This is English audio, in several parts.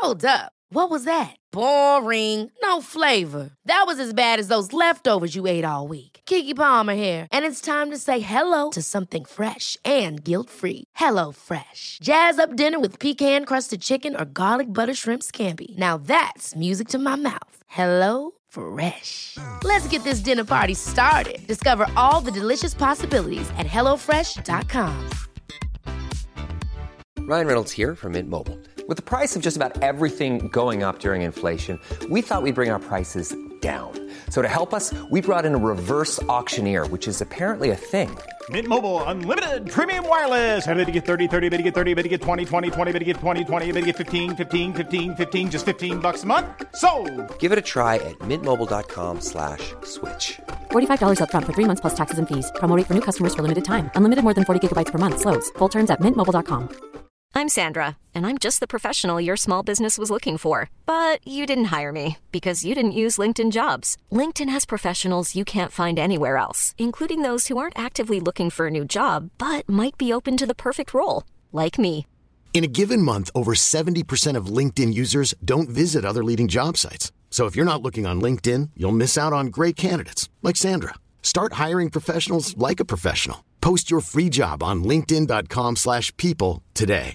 Hold up. What was that? Boring. No flavor. That was as bad as those leftovers you ate all week. Keke Palmer here, and it's time to say hello to something fresh and guilt-free. Hello Fresh. Jazz up dinner with pecan-crusted chicken or garlic butter shrimp scampi. Now that's music to my mouth. Hello Fresh. Let's get this dinner party started. Discover all the delicious possibilities at hellofresh.com. Ryan Reynolds here from Mint Mobile. With the price of just about everything going up during inflation, we thought we'd bring our prices down. So to help us, we brought in a reverse auctioneer, which is apparently a thing. Mint Mobile Unlimited Premium Wireless. How to get 30, 30, bit to get 30, bit to get 20, 20, 20, bit to get 20, 20, bit to get 15, 15, 15, 15, just $15 a month? Sold! Give it a try at mintmobile.com/switch. $45 up front for 3 months plus taxes and fees. Promo rate for new customers for limited time. Unlimited more than 40 gigabytes per month. Slows full terms at mintmobile.com. I'm Sandra, and I'm just the professional your small business was looking for. But you didn't hire me because you didn't use LinkedIn Jobs. LinkedIn has professionals you can't find anywhere else, including those who aren't actively looking for a new job, but might be open to the perfect role, like me. In a given month, over 70% of LinkedIn users don't visit other leading job sites. So if you're not looking on LinkedIn, you'll miss out on great candidates like Sandra. Start hiring professionals like a professional. Post your free job on linkedin.com/people today.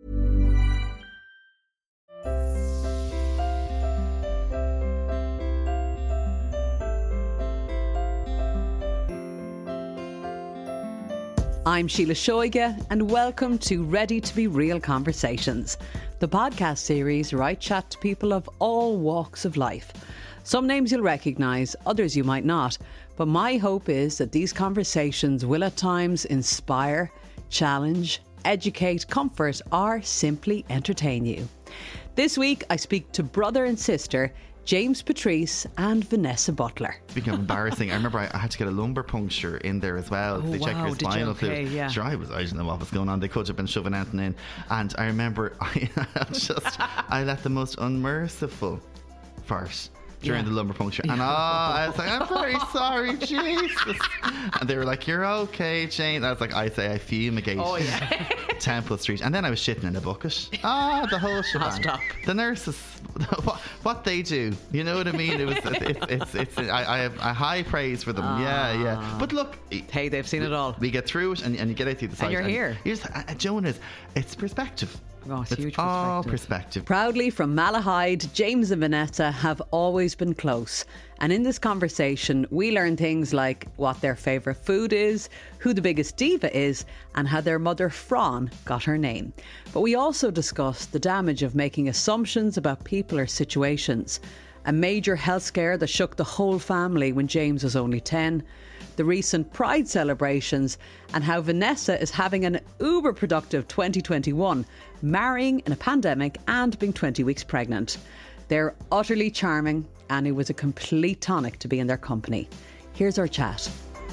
I'm Sheila Shoiga, and welcome to Ready to Be Real Conversations, the podcast series where I chat to people of all walks of life. Some names you'll recognise, others you might not, but my hope is that these conversations will at times inspire, challenge, educate, comfort, or simply entertain you. This week I speak to brother and sister James Patrice and Vanessa Butler. Speaking of embarrassing, I remember I had to get a lumbar puncture in there as well. They checked your spinal fluid. Yeah. Sure, I didn't know what was going on. They could have been shoving anything in. And I remember I let the most unmerciful fart during the lumbar puncture. And I was like, I'm very sorry, Jesus. And they were like, you're okay, Jane. And I was like, I say I fumigate. Oh, yeah. Temple Street. And then I was shitting in a bucket. The whole shebang. Stop. The nurses, what they do, you know what I mean? I have a high praise for them. Yeah. But look, hey, they've seen it all. We get through it, and you get out the other side. And you're here. Joan, it's perspective. Oh, it's huge all perspective. perspective. Proudly from Malahide, James and Vanessa have always been close. And in this conversation, we learn things like what their favourite food is, who the biggest diva is, and how their mother Fran got her name. But we also discuss the damage of making assumptions about people or situations, a major health scare that shook the whole family when James was only 10, the recent Pride celebrations, and how Vanessa is having an uber productive 2021, marrying in a pandemic and being 20 weeks pregnant. They're utterly charming, and it was a complete tonic to be in their company. Here's our chat.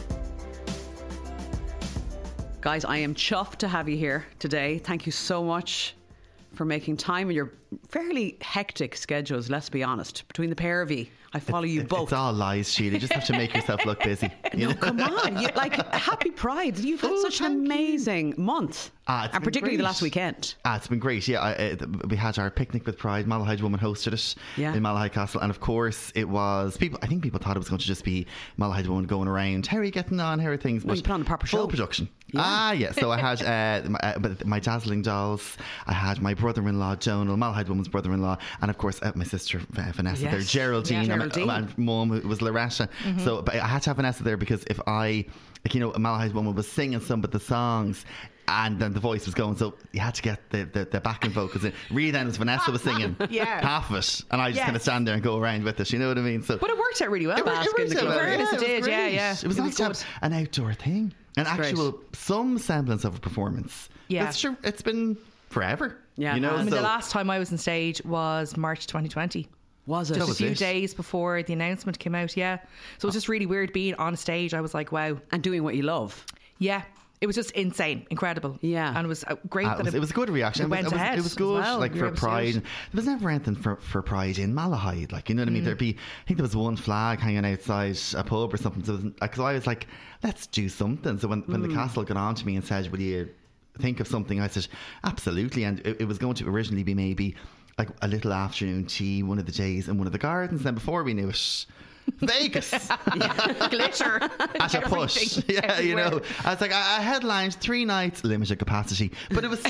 Guys, I am chuffed to have you here today. Thank you so much for making time in your fairly hectic schedules, let's be honest. Between the pair of you, I follow you both. It's all lies, Sheila. You just have to make yourself look busy. Come on. Happy Pride. You've had such an amazing month. And particularly the last weekend. It's been great. Yeah, we had our picnic with Pride. Malahide Woman hosted it in Malahide Castle. And of course, it was I think people thought it was going to just be Malahide Woman going around. How are you getting on? How are things? Well, you put on a proper show. Full production. Yeah. So I had my dazzling dolls. I had my brother-in-law, Jonal, Malahide Woman's brother-in-law. And of course, my sister, Vanessa there, Geraldine. And mum was Loretta. So but I had to have Vanessa there because if Malahide Woman was singing some of the songs and then the voice was going, so you had to get the backing vocals in. Really, then as Vanessa was singing half of it, and I just kind of stand there and go around with it, you know what I mean? So, but it worked out really well. It worked out it did, yeah. It was nice to have an outdoor thing, some semblance of a performance. Yeah, that's true. It's been forever. Yeah, the last time I was on stage was March 2020. Was it? Just a few days before the announcement came out, yeah. So it was just really weird being on stage. I was like, wow. And doing what you love. Yeah. It was just insane, incredible. Yeah. And it was great it was a good reaction. It went ahead. It was good, well. like for Pride. There was never anything for Pride in Malahide, like, you know what I mean? I think there was one flag hanging outside a pub or something. So because I was like, let's do something. So when the castle got on to me and said, will you think of something? I said, absolutely. And it was going to originally be maybe like a little afternoon tea one of the days in one of the gardens. And then before we knew it, Vegas. Glitter. At a push. Yeah, everywhere. You know. I was like, I headlined 3 nights, limited capacity. But it was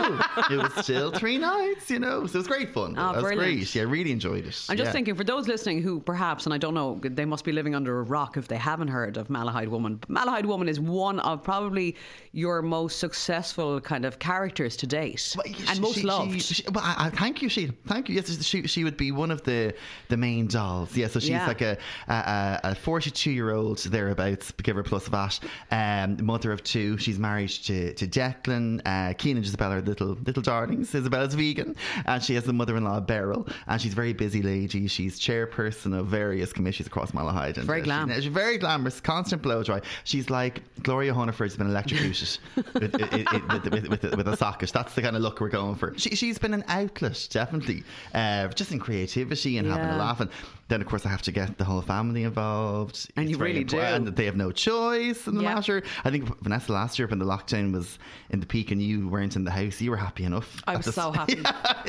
still 3 nights, you know. So it was great fun. Oh, it was brilliant. great. Yeah, I really enjoyed it. I'm just thinking, for those listening who perhaps, and I don't know, they must be living under a rock if they haven't heard of Malahide Woman. Malahide Woman is one of probably your most successful kind of characters to date. And most loved. Thank you, Sheila. Thank you. Yes, she would be one of the main dolls. Yeah, so she's like a 42-year-old thereabouts, give her plus VAT, mother of 2. She's married to Declan. Keen and Isabella are little darlings. Isabella's vegan, and she has the mother-in-law Beryl, and she's a very busy lady. She's chairperson of various committees across Malahide. Very glam. She's very glamorous, constant blow dry. She's like Gloria Hunniford's been electrocuted with a socket. That's the kind of look we're going for. She's been an outlet, definitely, just in creativity and having a laugh. And then, of course, I have to get the whole family involved. And you really do. And they have no choice in the matter. I think, Vanessa, last year when the lockdown was in the peak and you weren't in the house, you were happy enough. I was so happy.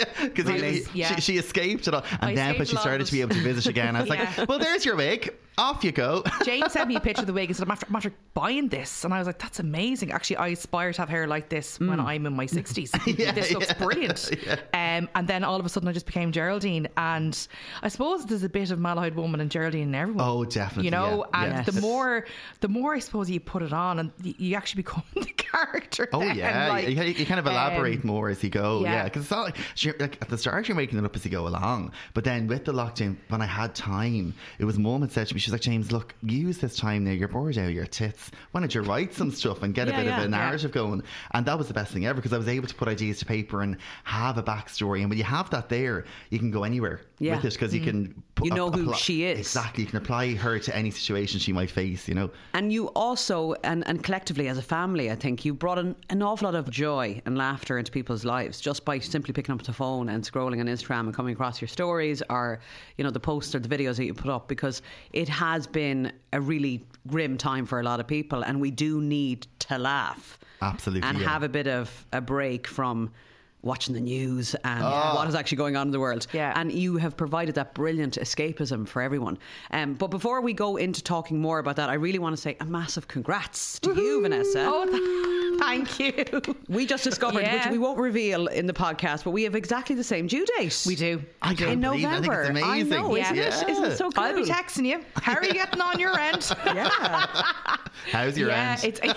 Because she escaped it all. And then when she started to be able to visit again, I was like, well, there's your wig. Off you go. James sent me a picture of the wig and said, I'm after buying this. And I was like, that's amazing. Actually, I aspire to have hair like this when I'm in my 60s. This looks brilliant. And then all of a sudden I just became Geraldine. And I suppose there's a bit of Malahide Woman and Geraldine in everyone. Oh, definitely. You know, and the more I suppose you put it on and you actually become the character. Oh, then. yeah. Like, you kind of elaborate more as you go. Yeah. Because it's not like at the start you're making it up as you go along. But then with the lockdown, when I had time, it was Mum had said to me, she's like, James, look, use this time now, you're bored out of your tits, why don't you write some stuff and get a bit of a narrative going? And that was the best thing ever, because I was able to put ideas to paper and have a backstory, and when you have that there, you can go anywhere with it, because you can who she is. Exactly, you can apply her to any situation she might face, you know. And you also, and collectively as a family, I think you brought an awful lot of joy and laughter into people's lives just by simply picking up the phone and scrolling on Instagram and coming across your stories, or, you know, the posts or the videos that you put up, because it has been a really grim time for a lot of people, and we do need to laugh. Absolutely. And have a bit of a break from watching the news and what is actually going on in the world. And you have provided that brilliant escapism for everyone. But before we go into talking more about that, I really want to say a massive congrats to you, Vanessa. Oh, thank you. We just discovered, which we won't reveal in the podcast, but we have exactly the same due date. We do. I can't in believe November. It. I think it's amazing. I know, isn't it? Isn't it so cool? I'll be texting you. How are you getting on your end? How's your end? Exactly.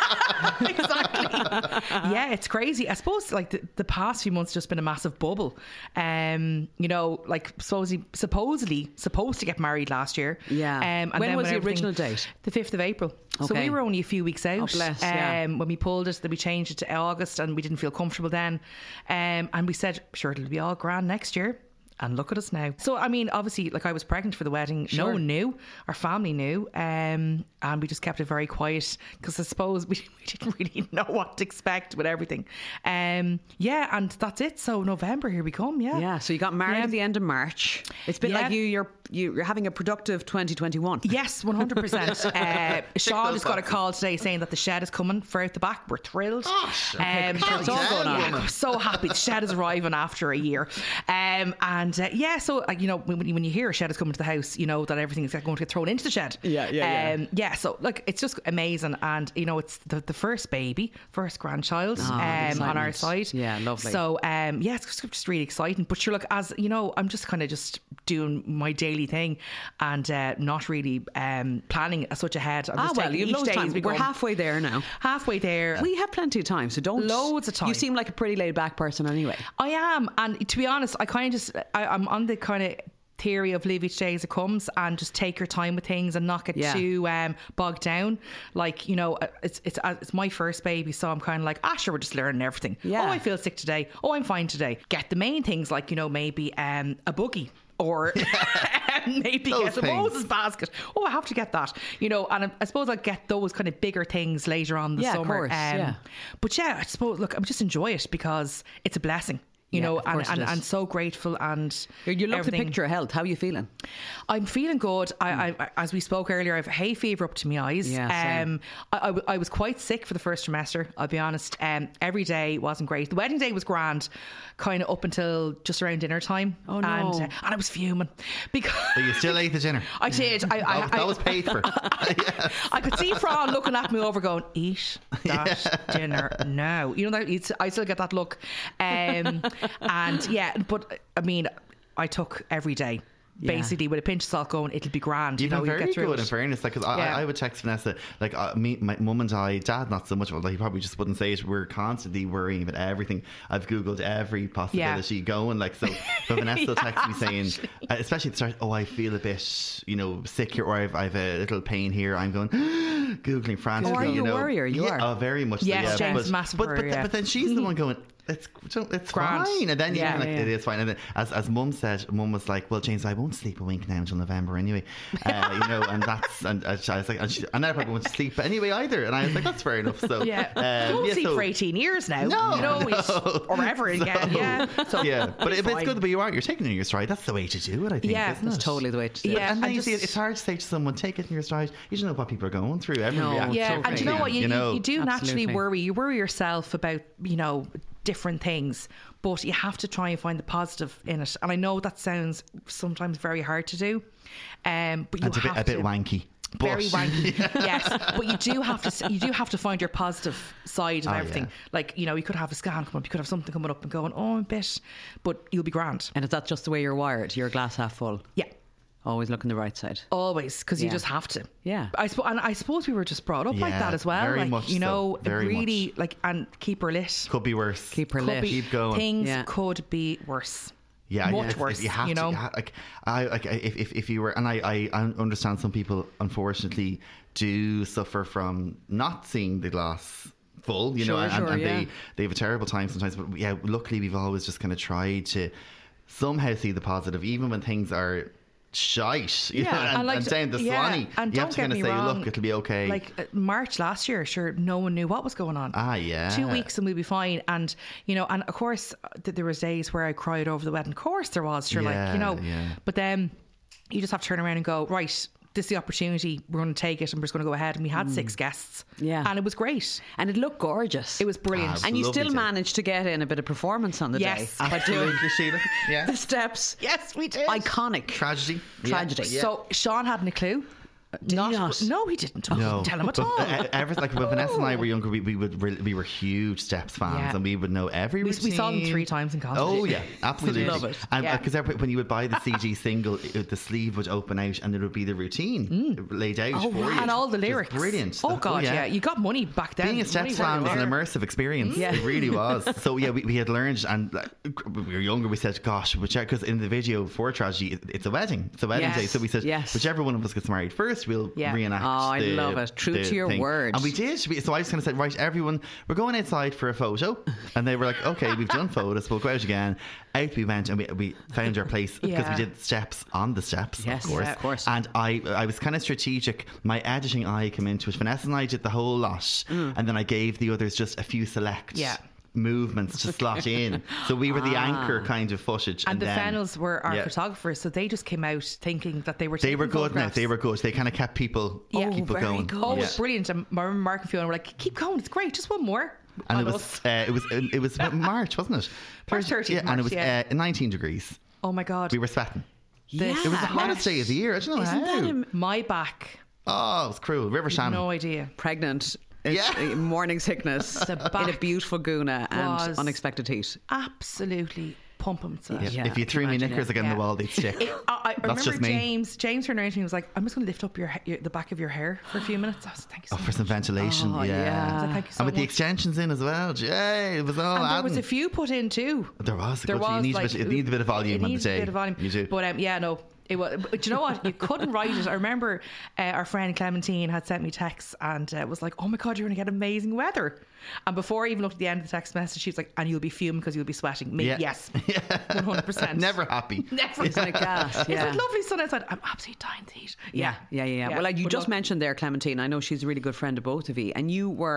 It's crazy. I suppose like the past few months just been a massive bubble. You know, like supposedly supposed to get married last year. And when was the original date? The 5th of April. Okay. So we were only a few weeks out. Oh, bless, when we pulled it, then we changed it to August, and we didn't feel comfortable then. And we said, sure, it'll be all grand next year. And look at us now. So, I mean, obviously, like, I was pregnant for the wedding. Sure. No one knew. Our family knew. And we just kept it very quiet, because I suppose we didn't really know what to expect with everything. And that's it. So November, here we come. Yeah. So you got married at the end of March. It's been like you're having a productive 2021. Yes, 100%. Sean just got a call today saying that the shed is coming for out the back. We're thrilled. It's all going on. I'm so happy. The shed is arriving after a year. So you know, when you hear a shed is coming to the house, you know that everything is going to get thrown into the shed. So look, it's just amazing, and you know, it's the first grandchild on our side. Yeah, lovely. So it's just really exciting. But sure, look, as you know, I'm just kind of just doing my daily thing and not really planning such ahead. You've loads of time. We're halfway there now. Halfway there. We have plenty of time, so don't. Loads of time. You seem like a pretty laid back person anyway. I am, and to be honest, I kind of just I'm on the kind of theory of live each day as it comes, and just take your time with things and not get too bogged down. Like, you know, it's my first baby, so I'm kind of like, sure, we're just learning everything. Oh, I feel sick today. Oh, I'm fine today. Get the main things, like, you know, maybe a buggy. Or maybe get a Moses basket. Oh, I have to get that. You know, and I suppose I'll get those kind of bigger things later on in the summer. Of course, But I suppose, look, I just enjoy it because it's a blessing. you know, and so grateful. And you look the picture of health. How are you feeling? I'm feeling good. I as we spoke earlier, I have hay fever up to my eyes. Yeah, I was quite sick for the first trimester, I'll be honest. Every day wasn't great. The wedding day was grand, kind of up until just around dinner time. Oh no! And I was fuming because. But you still ate the dinner. I did. That was paid for. Yes. I could see Fran looking at me over, going, "Eat that dinner now." You know that I still get that look. And yeah, but I mean, I took every day. Basically, with a pinch of salt, going, it'll be grand. You've been very good, it. in fairness. Like, cause I would text Vanessa, like, me, my mum and I, Dad, not so much. Well, he probably just wouldn't say it. We're constantly worrying about everything. I've googled every possibility going. Like, so, but Vanessa will text me saying, especially at the start, I feel a bit, you know, sick here, or I've a little pain here. I'm going googling frantically. Are you a worrier? You are. Oh, very much. Yes, so, James, massive worrier. But then she's the one going, it's fine, and then you're like, it is fine. And then as Mum said, Mum was like, well, James, I won't sleep a wink now until November anyway, you know, and that's, and I was like, and I probably won't sleep anyway either, and I was like, that's fair enough. So I won't sleep for 18 years now, or ever again. So but it's good, but you're taking it in your stride. That's the way to do it, I think. It's totally the way to do it. And then you see, it's hard to say to someone, take it in your stride. You don't know what people are going through. Everyone reacts and you know what, you do naturally Absolutely. worry. You worry yourself about, you know, different things, but you have to try and find the positive in it. And I know that sounds sometimes very hard to do, but you have a bit wanky. Very wanky, yes. But you do have to find your positive side of everything. Like, you know, you could have a scan come up, you could have something coming up and going, oh, a bit, but you'll be grand. And is that just the way you're wired? You're glass half full? Yeah. Always look on the right side. Always, because you just have to. Yeah. I suppose we were just brought up like that as well. Very like, much you know, so. Very really much. like, and keep her lit. Could be worse. Keep her lit. Keep going. Things could be worse. Yeah, much worse. You have you know, if you were, and I understand some people unfortunately do suffer from not seeing the glass full, you know, and they have a terrible time sometimes. But luckily we've always just kind of tried to somehow see the positive, even when things are shite, you know, and down the Swanee, and you have to kind of say, wrong, look, it'll be okay. Like March last year, sure, no one knew what was going on. 2 weeks and we'll be fine. And you know, and of course there was days where I cried over the wedding. Of course there was, sure, like, you know, but then you just have to turn around and go, right, this is the opportunity, we're going to take it and we're just going to go ahead. And we had 6 guests, and it was great, and it looked gorgeous. It was brilliant, and you still managed to get in a bit of performance on the day. Absolutely, Sheila. Yeah, the steps. Yes, we did. Iconic. Tragedy. So Sean hadn't a clue. No, he didn't. No. Tell him at all. Like when Vanessa and I were younger, we were huge Steps fans, and we would know every routine. We saw them 3 times in college. Oh yeah, absolutely. We love it. And because when you would buy the CG single, the sleeve would open out, and it would be the routine laid out for you, and all the lyrics. Brilliant. Oh god, you got money back then. Being a Steps fan was an immersive experience. It really was. So we had learned, and we were younger. We said, gosh, because in the video for Tragedy, it's a wedding. It's a wedding day. So we said, whichever one of us gets married first, we'll reenact. Oh, I love it. True to your word. And we did. So I just kind of said, right, everyone, we're going outside for a photo. And they were like, okay, we've done photos, we'll go out again. Out we went, and we found our place because we did steps on the steps, yes, of course. And I was kind of strategic. My editing eye came into it. Vanessa and I did the whole lot. And then I gave the others just a few select movements to slot in. So we were the anchor kind of footage. And the Fennels were our photographers, so they just came out thinking that they were good photographs. now. They were good. They kind of kept people going. Good. Oh, it was brilliant. And Mark and Fiona were like, keep going, it's great, just one more. And it was March, wasn't it? March 30th. Yeah, and it was 19 degrees. Oh my god. We were sweating. Yeah. It was the hottest day of the year. I don't know how. My back. Oh, it was cruel. River Shannon. No idea. Pregnant. Morning sickness in a beautiful guna and unexpected heat. Absolutely pumping. If you threw me knickers against the wall, they'd stick. I remember James turned around to me and was like, I'm just going to lift up the back of your hair for a few minutes. I was like, thank you so much. For some ventilation. Like, thank you so and with much. the extensions in as well. Yay, it was all and there was a few put in too. There was. You need a bit of volume on the day. A bit of volume. You do. But no. It was, but do you know what? You couldn't write it. I remember our friend Clementine had sent me texts and was like, "Oh my god, you're going to get amazing weather." And before I even looked at the end of the text message, she was like, "And you'll be fuming because you'll be sweating." Me, yes, 100%. Never happy. Never. It's like gas. It's like lovely sun outside. I'm absolutely dying to eat. Yeah. Well, like you just mentioned there, Clementine. I know she's a really good friend of both of you, and you were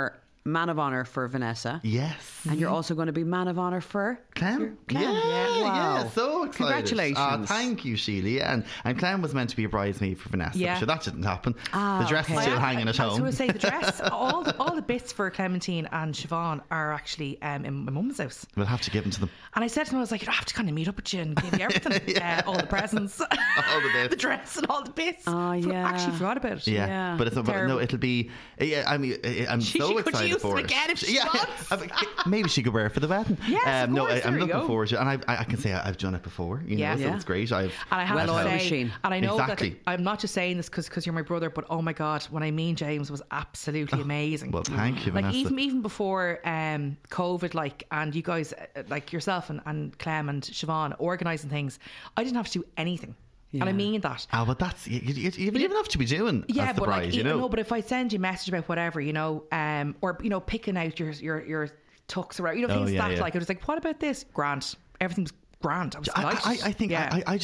man of honour for Vanessa. Yes. And you're also going to be man of honour for Clem. Yeah. Wow. So excited. Congratulations. Thank you, Sheila. Yeah. And Clem was meant to be a bridesmaid for Vanessa. Yeah. So that didn't happen. The dress is still hanging at home. I was going to say the dress, all the bits for Clementine and Siobhan are actually in my mum's house. We'll have to give them to them. And I said to them, I was like, I have to kind of meet up with you and give you everything. All the presents, all the bits, the dress and all the bits. Oh, yeah. I actually forgot about it. Yeah. But no, it'll be. Yeah, I mean, I'm so excited for it. Again if she wants. Maybe she could wear it for the wedding. Yes, of course, I'm looking forward to it, and I can say I've done it before. So it's great. And I have to say, and I know exactly. that I'm not just saying this because you're my brother, but oh my God, when I mean James was absolutely amazing. Well, thank you, like Vanessa. even before COVID, and you guys, like yourself and Clem and Siobhan organising things, I didn't have to do anything. Yeah. And I mean that. But that's you even have to be doing. Yeah, as the but bride, no, but if I send you a message about whatever, or picking out your tux around, things like it was like, what about this? Grand, everything's grand. I was delighted. I think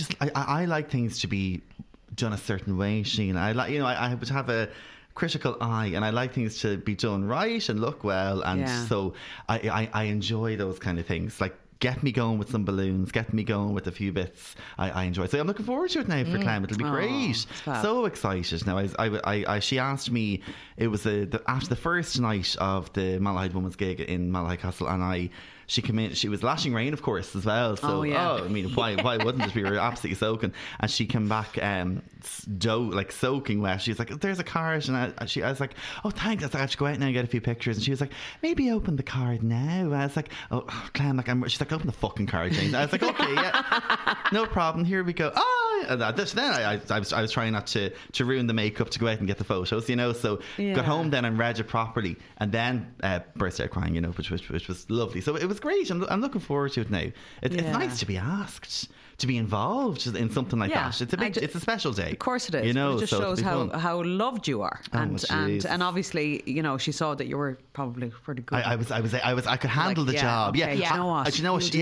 I like things to be done a certain way, Sheen. I like I would have a critical eye, and I like things to be done right and look well, and so I enjoy those kind of things. Like, get me going with some balloons, get me going with a few bits. I enjoy it. So I'm looking forward to it now for Clem. It'll be great. So excited. Now, she asked me, it was after the first night of the Malahide Women's gig in Malahide Castle, and she came in, she was lashing rain, of course, as well. So, I mean, why wouldn't it? We were absolutely soaking. And she came back soaking wet. She was like, there's a card. And I was like, oh, thanks. I have to go out now and get a few pictures. And she was like, maybe open the card now. And I was like, oh, Clem, she's like, open the fucking card, James. I was like, okay, yeah, no problem. Here we go. And then I was trying not to ruin the makeup to go out and get the photos, so got home then and read it properly, and then burst out crying, which was lovely. So it was great. I'm looking forward to it now. It's nice to be asked to be involved in something like that. It's a special day. Of course it is. It just shows how loved you are, and obviously she saw that you were probably pretty good. I could handle the job. Okay. Yeah. You know what?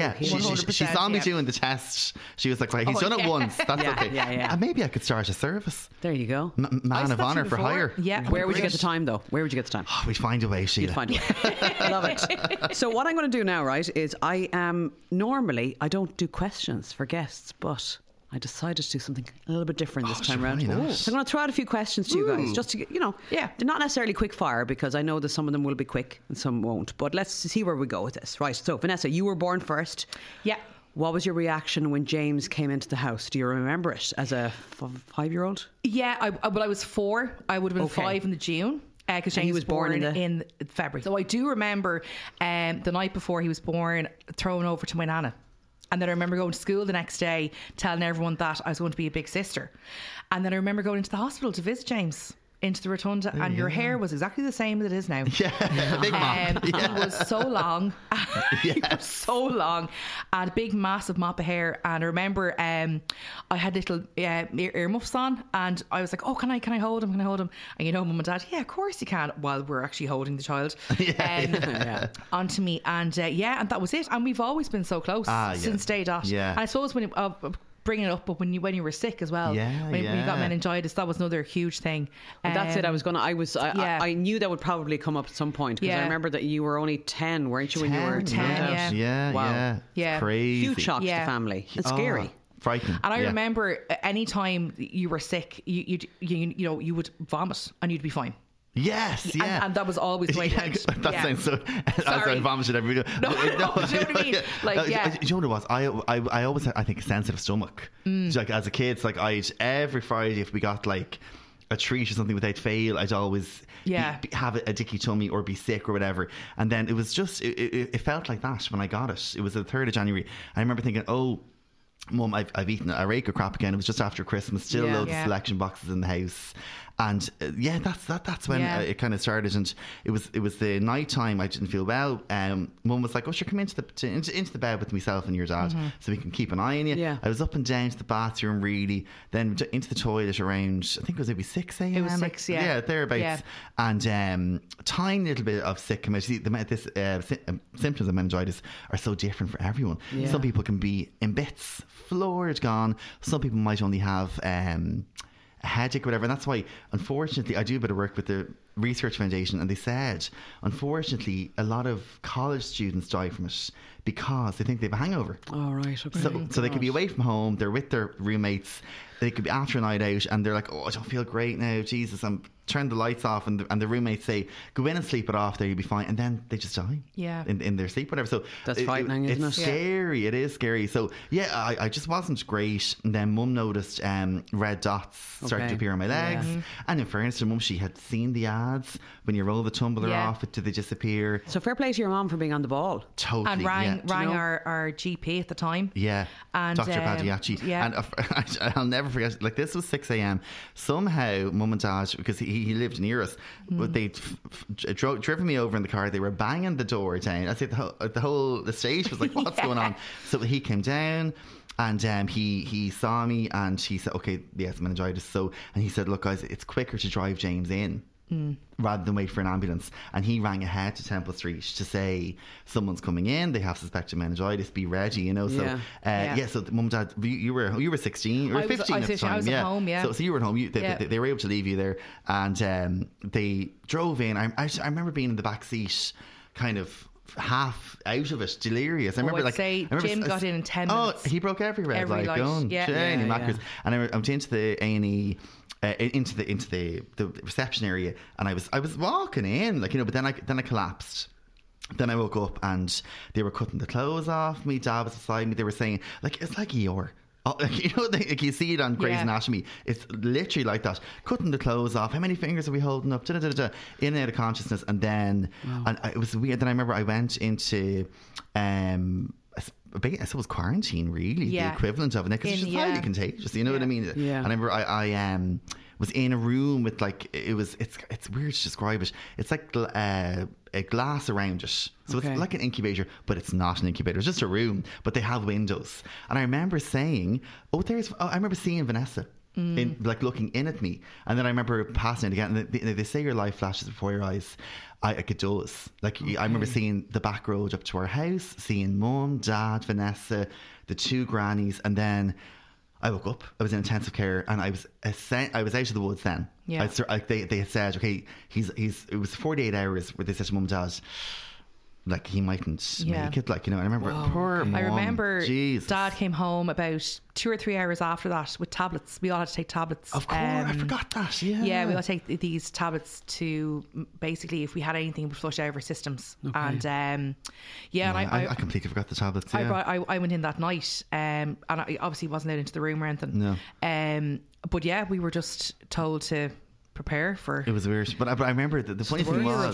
She saw me doing the test. She was like, he's done it once. That's okay. And maybe I could start a service. There you go. Man of honour for hire. Yeah. Where would you get the time though? We'd find a way, Sheila. You'd find a way. I love it. So what I'm going to do now, right, is normally I don't do questions for guests, but I decided to do something a little bit different this time around. So I'm going to throw out a few questions to you guys, just to get, they're not necessarily quick fire, because I know that some of them will be quick and some won't. But let's see where we go with this. Right. So Vanessa, you were born first. Yeah. What was your reaction when James came into the house? Do you remember it as a 5-year-old? Yeah, I was 4. I would have been 5 in the June. Because James was born in February. So I do remember the night before he was born, thrown over to my nana. And then I remember going to school the next day, telling everyone that I was going to be a big sister. And then I remember going into the hospital to visit James, into the rotunda, and your hair was exactly the same as it is now. Yeah, big mop. He was so long. He was so long. And a big, massive mop of hair. And I remember I had little earmuffs on, and I was like, oh, can I hold him? Can I hold him? And Mum and Dad, yeah, of course you can, while we're actually holding the child onto me. And and that was it. And we've always been so close since day dot. Yeah. And I suppose when bringing it up, but when you were sick as well, when you got meningitis, that was another huge thing. That's it. I knew that would probably come up at some point, because I remember that you were only 10, weren't you, when you were 10? Yeah. It's crazy. Huge shock to the family. It's scary. Frightening. And I remember any time you were sick, you would vomit and you'd be fine. Yes, yeah. And that was always the way it went. That sounds so... I vomited every video. No, do you know what I mean? You know what it was? I always had, I think, a sensitive stomach. Like, as a kid, it's like every Friday, if we got like a treat or something without fail, I'd always have a dicky tummy or be sick or whatever. And then it was just... It felt like that when I got it. It was the 3rd of January. I remember thinking, oh... Mum, I've eaten a rake of crap again. It was just after Christmas. Still loads of selection boxes in the house. And that's when it kind of started. And it was the night time. I didn't feel well. Mum was like, "Oh, sure, come into the bed with myself and your dad, so we can keep an eye on you." Yeah. I was up and down to the bathroom, really. Then into the toilet around, I think it was maybe 6 a.m. It was 6, yeah, thereabouts. Yeah. And tiny little bit of sick came out. See, symptoms of meningitis are so different for everyone. Yeah. Some people can be in bits, floored, gone. Some people might only have a headache or whatever, and that's why, unfortunately, I do a bit of work with the research foundation, and they said, unfortunately, a lot of college students die from it because they think they have a hangover. Oh, right. Okay. So they could be away from home, they're with their roommates, they could be after a night out, and they're like, oh, I don't feel great now, Jesus, I'm turn the lights off, and the roommates say, go in and sleep it off there, you'll be fine, and then they just die in their sleep, whatever. So that's frightening, isn't it? It's scary. It is scary. So yeah, I just wasn't great, and then Mum noticed red dots started to appear on my legs, and in fairness to Mum, she had seen the ads when you roll the tumbler off, do they disappear? So fair play to your mum for being on the ball. Totally. And rang our GP at the time. Yeah. And Dr. Pagliacci. Yeah. And I'll never forget, like, this was 6 a.m. Somehow Mum and Dad, because he lived near us, but they'd driven me over in the car, they were banging the door down. I said the stage was like, what's going on? So he came down, and he saw me, and he said, okay, yes, meningitis. So, and he said, look guys, it's quicker to drive James in rather than wait for an ambulance. And he rang ahead to Temple Street to say, someone's coming in, they have suspected meningitis, be ready, you know. So so Mum and Dad, you were 16, you were 15 at the time. I was at home, So you were at home, they were able to leave you there, and they drove in. I remember being in the back seat, kind of half out of it, delirious. I remember, Jim got in 10 minutes. Oh, he broke every red light. Going, And I went into the A&E, into the reception area, and I was walking in, like, you know, but then I collapsed. Then I woke up and they were cutting the clothes off me. Dad was beside me. They were saying, like, it's like Eeyore. Oh, like, you know, like you see it on Grey's Anatomy. It's literally like that. Cutting the clothes off. How many fingers are we holding up? In and out of consciousness. And then it was weird. Then I remember I went into I suppose quarantine, really, the equivalent of it, because it's just highly contagious. You know what I mean? Yeah. And I remember I was in a room with, like, it's weird to describe it. It's like a glass around it, so it's like an incubator, but it's not an incubator. It's just a room, but they have windows. And I remember saying, I remember seeing Vanessa. Like looking in at me, and then I remember passing it again, and they say your life flashes before your eyes. It does. Like, I remember seeing the back road up to our house, seeing Mum, Dad, Vanessa, the two grannies, and then I woke up. I was in intensive care, and I was out of the woods then. Yeah. They had said, okay, it was 48 hours where they said to Mum and Dad, like, he mightn't make it, like, you know. And I remember poor Mum. I remember Jesus. Dad came home about 2 or 3 hours after that with tablets. We all had to take tablets. Of course, I forgot that. Yeah, we all take these tablets to basically, if we had anything, we flush out of our systems. And I completely forgot the tablets. I went in that night, and I obviously wasn't out into the room or anything. No. But yeah, we were just told to prepare for. It was weird, but I remember the funny thing was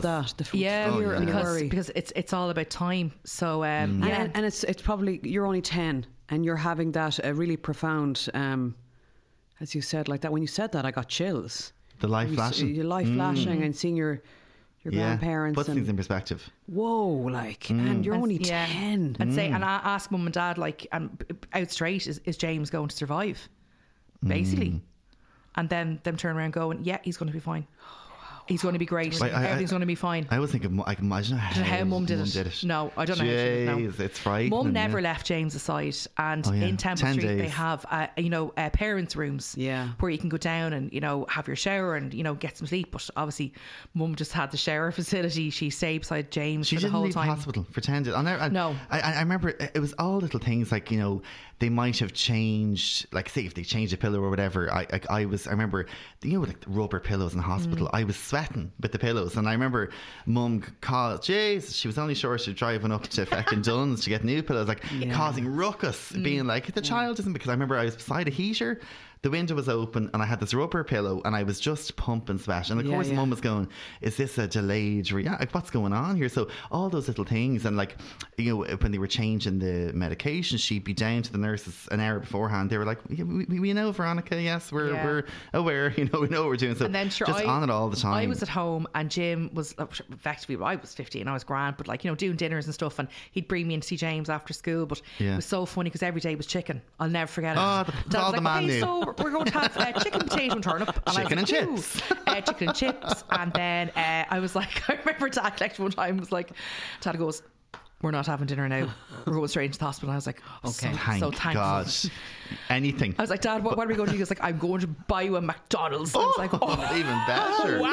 because it's all about time. So and it's probably, you're only 10 and you're having that really profound, as you said, like that. When you said that, I got chills. The light flashing, your light flashing, and seeing your grandparents. Puts things in perspective. Whoa, like, and you're only 10. I'd say, and I asked Mum and Dad, like, out straight, is James going to survive? Basically. And then them turn around going, yeah, he's going to be fine. He's going to be great. Everything's going to be fine. I always think I can imagine how Mum did it. No, I don't know how she did it. No. It's frightening. Mum never left James aside. And in Temple Street, they have, parents' rooms where you can go down and, you know, have your shower and, you know, get some sleep. But obviously, Mum just had the shower facility. She stayed beside James for the whole time. She didn't leave hospital for 10 days. No. I remember it was all little things, like, you know, they might have changed, like, say if they changed a pillow or whatever. I remember, you know, like the rubber pillows in the hospital. I was sweating with the pillows, and I remember Mum called, jeez, she was only short of driving up to fucking Dunn's to get new pillows, like causing ruckus, being like, the child isn't, because I remember I was beside a heater, the window was open, and I had this rubber pillow, and I was just pumping sweat. And of course, Mum was going, is this a delayed like, what's going on here? So all those little things, and like, you know, when they were changing the medication, she'd be down to the nurses an hour beforehand. They were like, we know, Veronica, yes, we're aware, you know, we know what we're doing. So and then on it all the time. I was at home, and Jim was, effectively, I was 15, I was grand, but, like, you know, doing dinners and stuff, and he'd bring me in to see James after school. But it was so funny because every day was chicken. I'll never forget it. All the man knew. So we're going to have chicken, potato and turnip. And chicken and chips. Chicken and chips. And then I was like, I remember Dad collected one time, was like, Dad goes, we're not having dinner now, we're going straight into the hospital. And I was like, okay, so thank God. Anything. I was like, Dad, what are we going to do? He was like, I'm going to buy you a McDonald's. I was like, even better. Wow.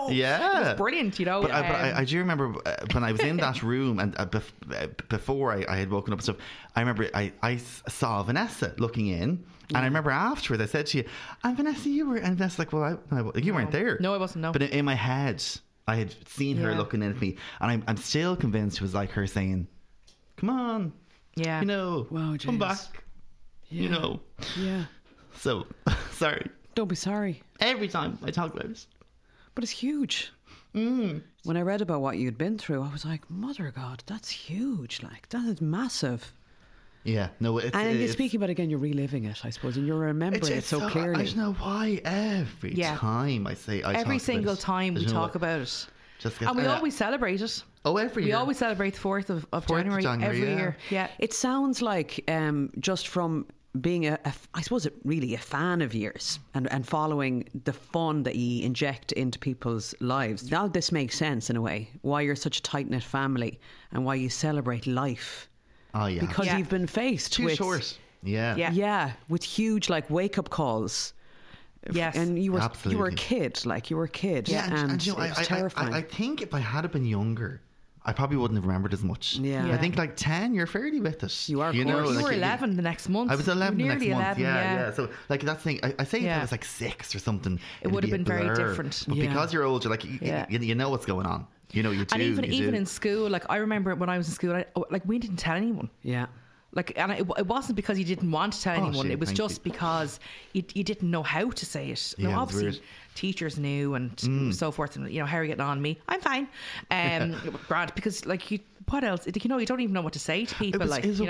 Yeah. It was brilliant, you know. But I do remember when I was in that room and before I had woken up and stuff, I remember I saw Vanessa looking in. And I remember afterwards, I said to you, "And Vanessa, you were," and Vanessa's like, "Well, you weren't there." No, I wasn't. No, but in my head, I had seen her looking in at me, and I'm still convinced it was like her saying, "Come on, you know, come back, you know." Yeah. So sorry. Don't be sorry. Every time I talk about it, but it's huge. When I read about what you'd been through, I was like, "Mother of God, that's huge! Like that is massive." Yeah, no, and you're speaking about it again, you're reliving it, I suppose, and you're remembering it so clearly. I don't know why every time I say every single time we talk about it. And we always celebrate it. Oh, every year. We always celebrate the 4th of January every year. Yeah. It sounds like just from being I suppose really a fan of yours and following the fun that you inject into people's lives. Now this makes sense in a way, why you're such a tight-knit family and why you celebrate life. Oh, yeah. Because you've been faced with... Too short. Yeah, with huge, like, wake-up calls. Yes. And you were a kid. Yeah, and you know, it's terrifying. I think if I had been younger, I probably wouldn't have remembered as much. Yeah. I think like 10, you're fairly with it. You are, you know. You were 11 the next month. I was 11 the next month. 11, yeah. So like that's the thing. I say if I was like 6 or something, it would have been very different. But because you're older, like you know what's going on. You know, you do. And even in school, like I remember when I was in school, we didn't tell anyone. Yeah. Like, and it wasn't because you didn't want to tell anyone. It was just because you didn't know how to say it. Yeah, now, obviously, teachers knew and so forth. And you know, how are you getting on? Me, I'm fine. Grant, because like what else? You know, you don't even know what to say to people.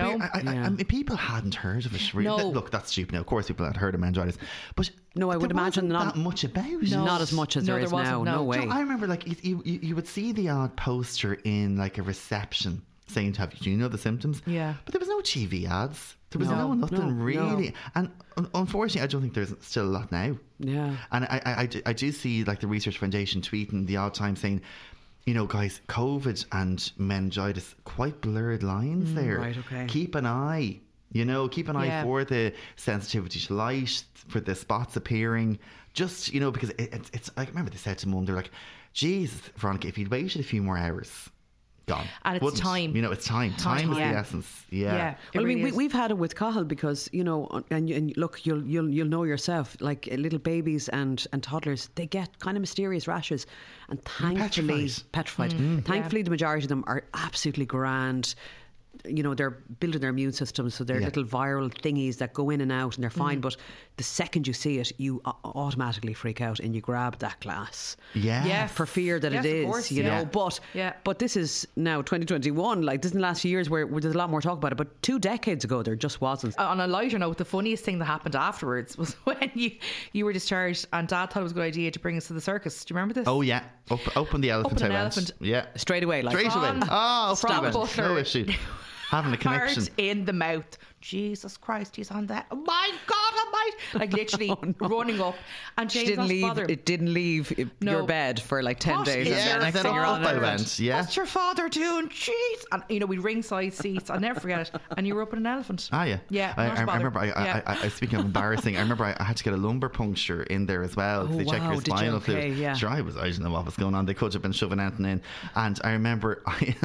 I mean, people hadn't heard of it. Really. No. Look, that's stupid. Now, of course, people had heard of meningitis, but no, I would imagine not much about it. Not as much as there is now. No way. I remember, like you would see the odd poster in like a reception saying to have, do you know the symptoms? Yeah. But there was no TV ads. There was nothing really. And unfortunately, I don't think there's still a lot now. Yeah. And I do see like the Research Foundation tweeting the odd time saying, you know, guys, COVID and meningitis, quite blurred lines there. Right, okay. Keep an eye. You know, keep an eye for the sensitivity to light, for the spots appearing. Just, you know, because it's I remember they said to Mum, they're like, Jesus, Veronica, if you'd waited a few more hours, gone. And it's time. You know, it's time. Time is the essence. Yeah. Well, I mean, we've had it with Cathal because, you know, and look, you'll know yourself, like little babies and toddlers, they get kind of mysterious rashes, and thankfully petrified. Thankfully, the majority of them are absolutely grand. You know, they're building their immune system, so they're little viral thingies that go in and out and they're fine. But the second you see it, you automatically freak out and you grab that glass. Yeah. For fear that it is, course, you know. But this is now 2021. Like, this is the last few years where there's a lot more talk about it. But 2 decades ago, there just wasn't. On a lighter note, the funniest thing that happened afterwards was when you were discharged and Dad thought it was a good idea to bring us to the circus. Do you remember this? Oh, yeah. Open the elephant. Open an elephant. Yeah. Straight away. Like, Straight away. Oh, from Butler. No issue. Having a connection. Heart in the mouth. Jesus Christ, he's on that. Oh my God almighty. Like literally running up. And James it didn't leave your bed for like 10 days. And next thing you're on an event. Yeah. What's your father doing? Jeez. And you know, we ringside seats. I'll never forget it. And you were up in an elephant. Ah, yeah. Yeah. I remember, speaking of embarrassing, I remember I had to get a lumbar puncture in there as well. Because they checked your spinal fluid. Yeah. Sure, I didn't know what was going on. They could have been shoving anything in. And I remember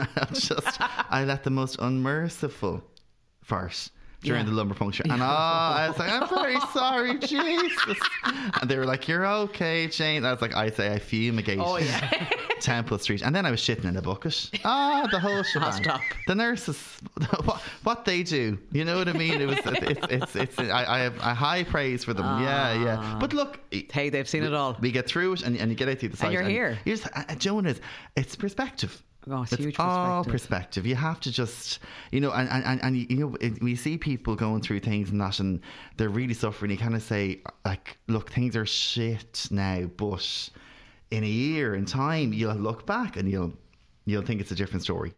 I let the most unmerciful fart during the lumbar puncture, and I was like, I'm very sorry, Jesus. And they were like, you're okay, Jane. And I was like, I fumigate Temple Street, and then I was shitting in a bucket. The whole shebang. The nurses, what they do, you know what I mean? I have a high praise for them. Yeah. But look, hey, they've seen it all. We get through it, and you get out the other side. And you're here. Joan, it's perspective. Oh, it's huge all perspective. You have to just, you know, and you know, we see people going through things and that, and they're really suffering. You kind of say, like, look, things are shit now, but in a year, in time, you'll look back and you'll think it's a different story.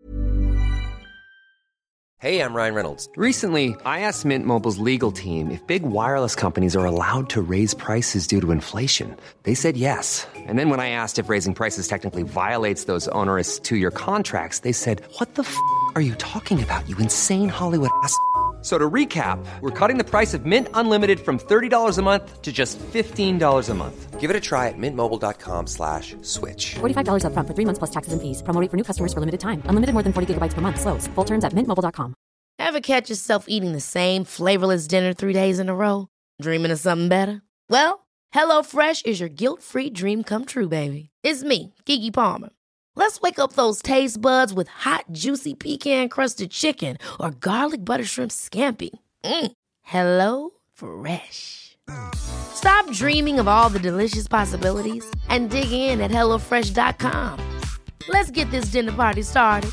Hey, I'm Ryan Reynolds. Recently, I asked Mint Mobile's legal team if big wireless companies are allowed to raise prices due to inflation. They said yes. And then when I asked if raising prices technically violates those onerous 2-year contracts, they said, what the f*** are you talking about, you insane Hollywood ass f- So to recap, we're cutting the price of Mint Unlimited from $30 a month to just $15 a month. Give it a try at mintmobile.com/switch. $45 up front for 3 months plus taxes and fees. Promo rate for new customers for limited time. Unlimited more than 40 gigabytes per month. Slows full terms at mintmobile.com. Ever catch yourself eating the same flavorless dinner 3 days in a row? Dreaming of something better? Well, HelloFresh is your guilt-free dream come true, baby. It's me, Keke Palmer. Let's wake up those taste buds with hot, juicy pecan-crusted chicken or garlic butter shrimp scampi. Hello Fresh. Stop dreaming of all the delicious possibilities and dig in at HelloFresh.com. Let's get this dinner party started.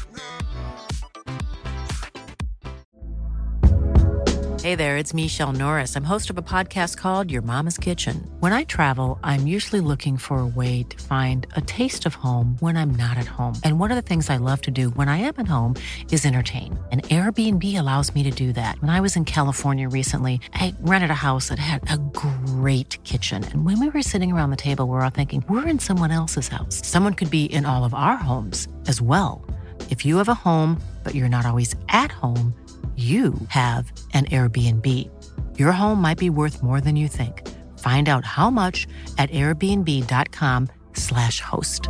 Hey there, it's Michelle Norris. I'm host of a podcast called Your Mama's Kitchen. When I travel, I'm usually looking for a way to find a taste of home when I'm not at home. And one of the things I love to do when I am at home is entertain. And Airbnb allows me to do that. When I was in California recently, I rented a house that had a great kitchen. And when we were sitting around the table, we were all thinking, we're in someone else's house. Someone could be in all of our homes as well. If you have a home, but you're not always at home, you have an Airbnb. Your home might be worth more than you think. Find out how much at airbnb.com/host.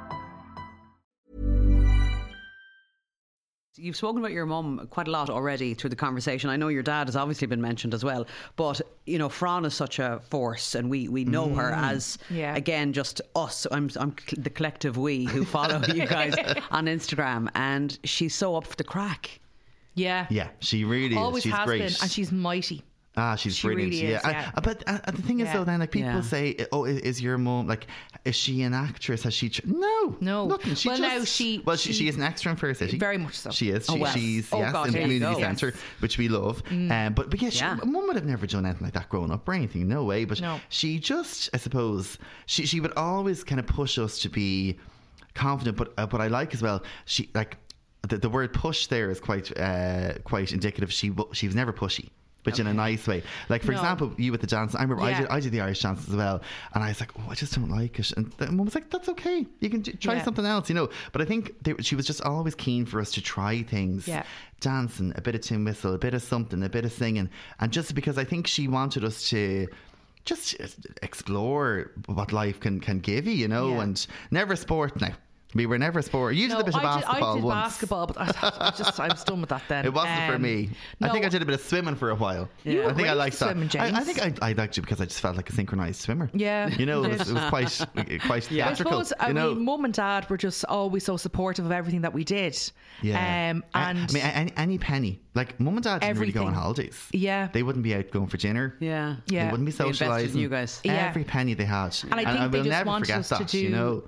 You've spoken about your mum quite a lot already through the conversation. I know your dad has obviously been mentioned as well. But, you know, Fran is such a force, and we know her as, again, just us. I'm the collective we who follow you guys on Instagram. And she's so up for the crack. Yeah. Yeah, she really always is. She's has great. been, and she's mighty. She's she brilliant. Really is, yeah. But the thing is, though, then, like, people say, "Oh, is your mum, like, is she an actress? Has she?" No, nothing. She she is an extra in Fair City. Very much so. She is. She's in the community centre, which we love. But yeah, mum would have never done anything like that growing up or anything. No way. But she just, I suppose, she would always kind of push us to be confident. But what I like as well, she like. The word push there is quite indicative. She was never pushy, but in a nice way. Like, for example, you with the dance. I remember I did the Irish dances as well, and I was like, I just don't like it. And the mum was like, that's okay. You can try something else, you know. But I think she was just always keen for us to try things. Yeah. Dancing, a bit of tin whistle, a bit of something, a bit of singing. And just because I think she wanted us to just explore what life can give you, you know, and never sport now. We were never sport. You did a bit of basketball I did once. basketball, but I was done with that then. It wasn't for me. I think I did a bit of swimming for a while. Yeah. I think I liked swimming, that. I think I liked it because I just felt like a synchronised swimmer. Yeah. You know, it was quite theatrical. I mean, Mum and Dad were just always so supportive of everything that we did. Yeah. And I mean, any penny. Like, Mum and Dad didn't really go on holidays. Yeah. They wouldn't be out going for dinner. Yeah. They wouldn't be socialising. You guys. Every penny they had. And I think they just wanted us to do, you know,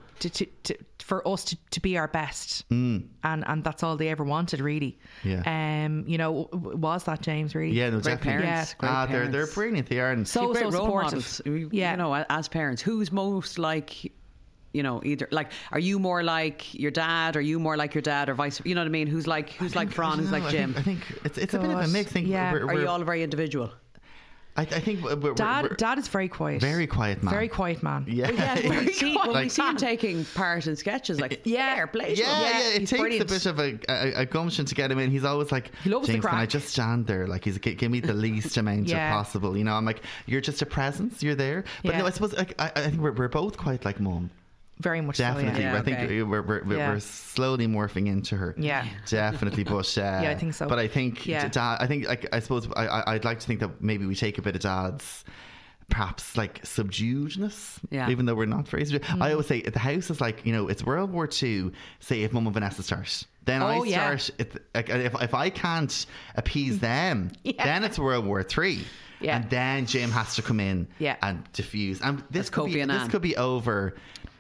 for us to be our best, and that's all they ever wanted, really. Yeah. You know, was that James really? Yeah, no, great definitely. Parents. Great parents. They're brilliant. They are, and so great role supportive. models. You know, as parents, who's most like, you know, either like, are you more like your dad? Are you more like your dad, or vice? You know what I mean? Who's like Fran? Who's like Jim? I think it's a bit of a mix. Are you all very individual? I think Dad is very quiet. Very quiet man. Very quiet man. Yeah. When we see him taking part in sketches, like fair play. Yeah. It takes brilliant. a bit of a gumption to get him in. He's always like, he loves James, the crack. can I just stand there? Like, he's give me the least amount of possible. You know, I'm like, you're just a presence. You're there. But no, I suppose like, I think we're both quite like Mum. Very much definitely. So, yeah. I think we're slowly morphing into her. Yeah, definitely. But yeah, I think so. But I think Dad. I think I suppose I'd like to think that maybe we take a bit of Dad's perhaps like subduedness. Yeah. Even though we're not very subdued. I always say the house is like, you know, it's World War II. Say if Mum and Vanessa start, then I start. If I can't appease them, then it's World War III. Yeah. And then Jim has to come in and diffuse. And this could be over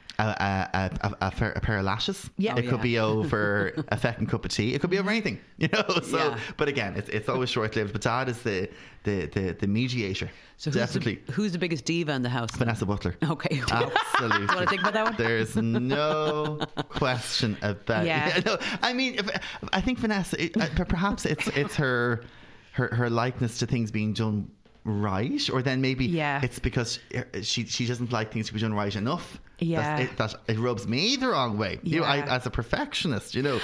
a pair of lashes. Yeah. It could be over a feckin' cup of tea. It could be over anything, you know. So, but again, it's always short-lived. But Dad is the mediator. So definitely. Who's the biggest diva in the house? Vanessa Butler. Okay. Absolutely. Do you want to think about that one? There's no question about it. Yeah. No, I mean, I think Vanessa. Perhaps it's her likeness to things being done right, or then maybe it's because she doesn't like things to be done right enough. Yeah, that it rubs me the wrong way. You know, as a perfectionist, you know.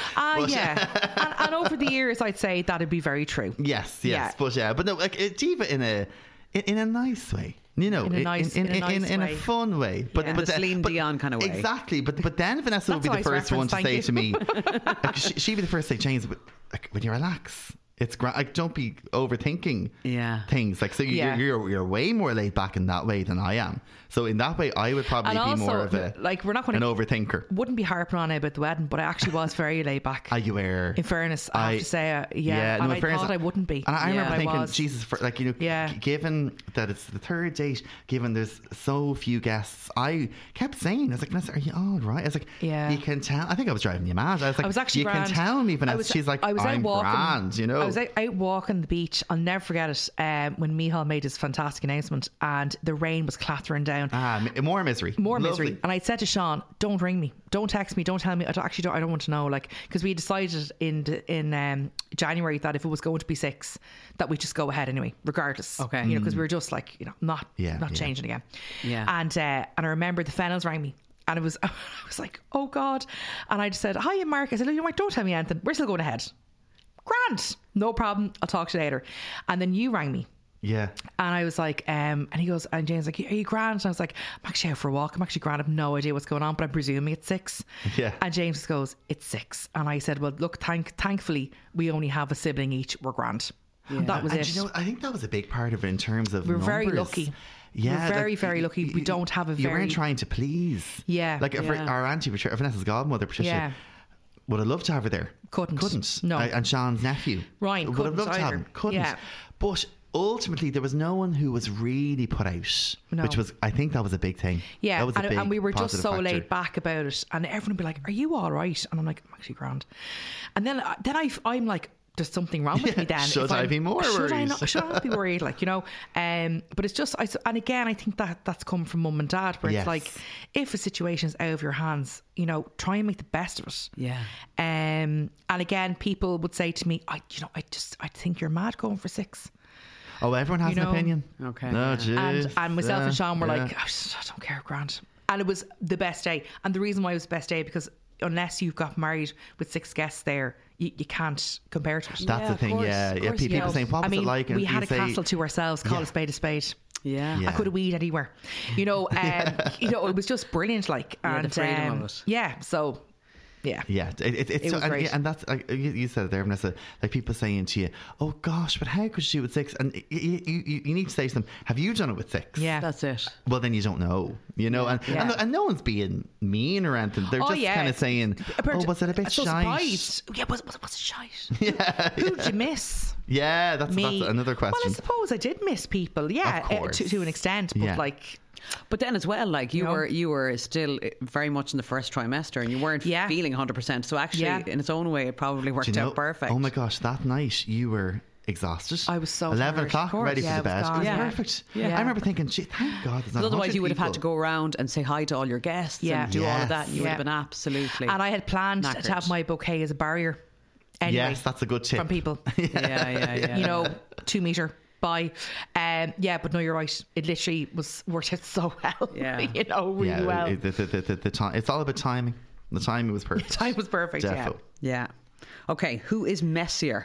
And over the years, I'd say that'd be very true. Yes, but no, like diva in a nice way. You know, in a fun way, but in a Celine Dion kind of way. Exactly, but then Vanessa would be the first one to say to me, like, she'd be the first to say, James, like, when you relax, it's great. Like, don't be overthinking things. Like, so you're way more laid back in that way than I am. So in that way, I would probably be more of a we're not an overthinker. Wouldn't be harping on about the wedding, but I actually was very laid back. You were. In fairness, I have to say, and I thought I wouldn't be. And I remember thinking, Jesus, given that it's the third date, given there's so few guests, I kept saying, I was like, Vanessa, are you all right? I was like, you can tell. I think I was driving you mad. I was like, I was actually grand. Can tell me, Vanessa. She's like, I'm grand, you know. I was out walking the beach. I'll never forget it when Michal made his fantastic announcement and the rain was clattering down. More misery. And I said to Sean, don't ring me, don't text me, don't tell me. I don't want to know, like, because we decided in January that if it was going to be 6, that we just go ahead anyway, regardless. Okay. You know, because we were just like, you know, not changing again. Yeah. And I remember the Fennels rang me. And I was like, oh God. And I just said, hi, I'm Mark. I said, you know what, don't tell me anything. We're still going ahead. Grand. No problem. I'll talk to you later. And then you rang me. Yeah. And I was like, and he goes, and Jane's like, are you grand? And I was like, I'm actually out for a walk. I'm actually grand. I have no idea what's going on, but I'm presuming it's 6. Yeah. And James goes, it's 6. And I said, well, look, thankfully, we only have a sibling each. We're grand. Yeah. That was it. You know, I think that was a big part of it in terms of numbers. Very lucky. Yeah, we're very, very lucky. We don't have a You weren't trying to please. Yeah. Like our auntie, Vanessa's godmother, Patricia, would have loved to have her there. Couldn't. No. And Sean's nephew. Ryan would have loved to have him. Couldn't. Yeah. But ultimately, there was no one who was really put out, which was, I think that was a big thing. Yeah, that was and we were just so laid back about it, and everyone would be like, are you all right? And I'm like, I'm actually grand. And then I'm like, there's something wrong with me then. Should I be more worried? Should I not be worried? Like, you know, but it's just, and again, I think that's come from mum and dad, where it's like, if a situation's out of your hands, you know, try and make the best of it. Yeah. And again, people would say to me, I think you're mad going for 6. Oh, everyone has an opinion. Okay. No, and myself and Sean were like, I don't care, grand. And it was the best day. And the reason why it was the best day, because unless you've got married with 6 guests there, you can't compare to it. That's the thing, People saying, what was it like? We had a castle to ourselves, call a spade a spade. Yeah. I could have weed anywhere. You know, you know, it was just brilliant, like, and the freedom of it. Yeah, so yeah, it's so, and that's like you said it there, Vanessa. Like people saying to you, "Oh gosh, but how could she do it with 6?" And you need to say to them, "Have you done it with 6?" Yeah, that's it. Well, then you don't know, you know. And no one's being mean or anything. They're just kind of saying, "Oh, was it a bit shite?" Yeah, was it shite? Yeah. Who did you miss? Yeah, that's another question. Well, I suppose I did miss people. Yeah, to an extent, but like. But then as well, like you were still very much in the first trimester and you weren't feeling 100%. So actually, in its own way, it probably worked out perfect. Oh my gosh, that night you were exhausted. I was so 11 o'clock, ready for the bed. It was perfect. Yeah. I remember thinking, gee, thank God. Otherwise, you would have had to go around and say hi to all your guests and do all of that. And you would have been absolutely. And I had planned to have my bouquet as a barrier. Anyway, yes, that's a good tip from people. Yeah. You know, 2 meter. But no, you're right. It literally worked out so well. Yeah, you know, really well. The time, it's all about timing. The timing was perfect. The time was perfect. Defo. Yeah. Okay, who is messier?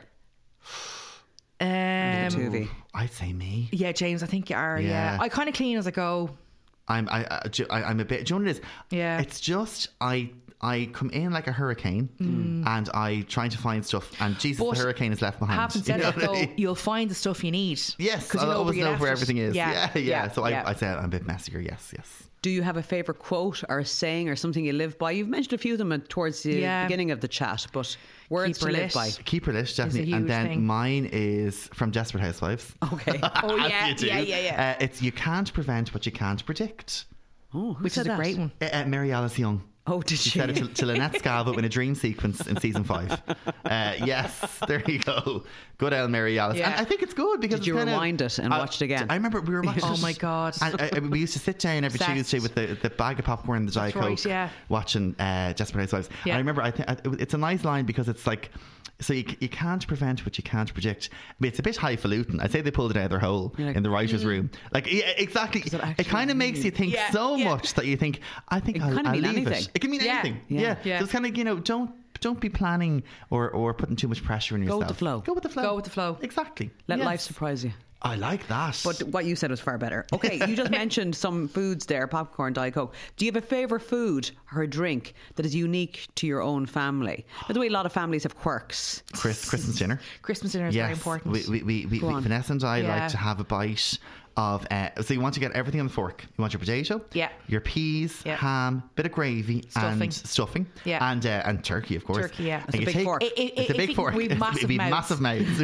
I'd say me. Yeah, James, I think you are. Yeah, I kind of clean as I go. I'm a bit. Do you know what it is? Yeah, it's just I come in like a hurricane and I try to find stuff, and Jesus, the hurricane is left behind. Having said that, though, you'll find the stuff you need. Yes, because I always know where everything is. Yeah. So I'd say I'm a bit messier. Yes. Do you have a favourite quote or a saying or something you live by? You've mentioned a few of them towards the beginning of the chat, but words to live by. Keep her lit, definitely. And then mine is from Desperate Housewives. Okay. Oh yeah. It's you can't prevent what you can't predict. Oh, which is a great one. Mary Alice Young. Oh, did she? She said it to Lynette Scalvo in a dream sequence in season 5. Yes, there you go. Good old Mary Alice. Yeah. And I think it's good because Did you rewind it and watch it again? I remember we were watching Oh my God. And we used to sit down every Obsessed. Tuesday with the bag of popcorn and the Diet That's right, Coke, yeah. watching Desperate Housewives. Yeah. And I remember, it's a nice line because it's like, so you can't prevent what you can't predict. I mean, it's a bit highfalutin. I'd say they pulled it out of their hole in the writer's room. Like, yeah, exactly. It kind of makes you think so much that you think, I think I'll leave anything. it. It can mean anything. Yeah. So it's kind of, don't be planning or putting too much pressure on yourself. Go with the flow. Go with the flow. Exactly. Let life surprise you. I like that. But what you said was far better. Okay, you just mentioned some foods there, popcorn, Diet Coke. Do you have a favourite food or a drink that is unique to your own family? By the way, a lot of families have quirks. Christmas dinner. Christmas dinner is very important. We Vanessa and I like to have a bite of so you want to get everything on the fork. You want your potato, your peas, ham, bit of gravy, and stuffing, and turkey, of course. Turkey, yeah. It's a big fork. It's a big fork. We've massive mouths.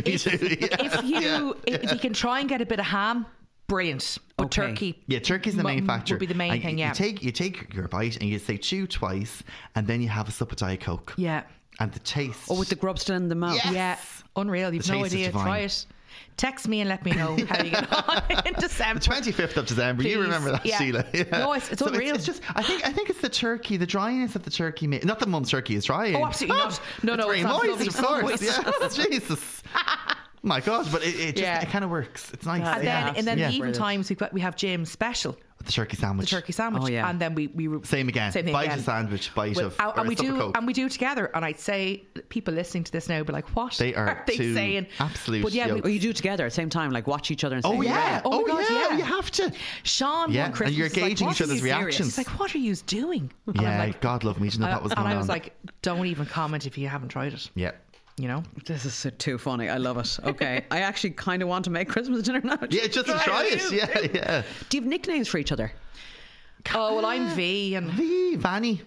If you can try and get a bit of ham, brilliant. But turkey, turkey's the main factor. Would be the main thing. Yeah. You take your bite and you say chew twice, and then you have a sup of Diet Coke. Yeah. And the taste. Oh, with the grub still in the mouth. Yes. Yeah. Unreal. You've no idea. Try it. Text me and let me know how you get on in December. The 25th of December. Please. You remember that, Sheila? Yeah. No, it's unreal. It's just, I think it's the turkey, the dryness of the turkey. Not that Mum's turkey is dry. Oh, absolutely not. No, it's very moist, of course. Moist. Yeah, Jesus. My God, but it kind of works. It's nice. And then the even times we have Jim's special. The turkey sandwich. Oh, yeah. And then we same again. Bite of sandwich, bite of and we do together. And I'd say people listening to this now be like, what they are they saying? Absolute. But you do together at the same time, like watch each other and say, oh yeah, oh my God, yeah. You have to. Sean, one Christmas, and you're gauging each other's reactions. He's like, what are you doing? Yeah, like, God love me, you know that was going on. And I was like, don't even comment if you haven't tried it. Yeah. You know, this is too funny. I love it. Okay, I actually kind of want to make Christmas dinner now. Yeah, just to try it. Yeah. Do you have nicknames for each other? Oh, well, I'm V and Vanny,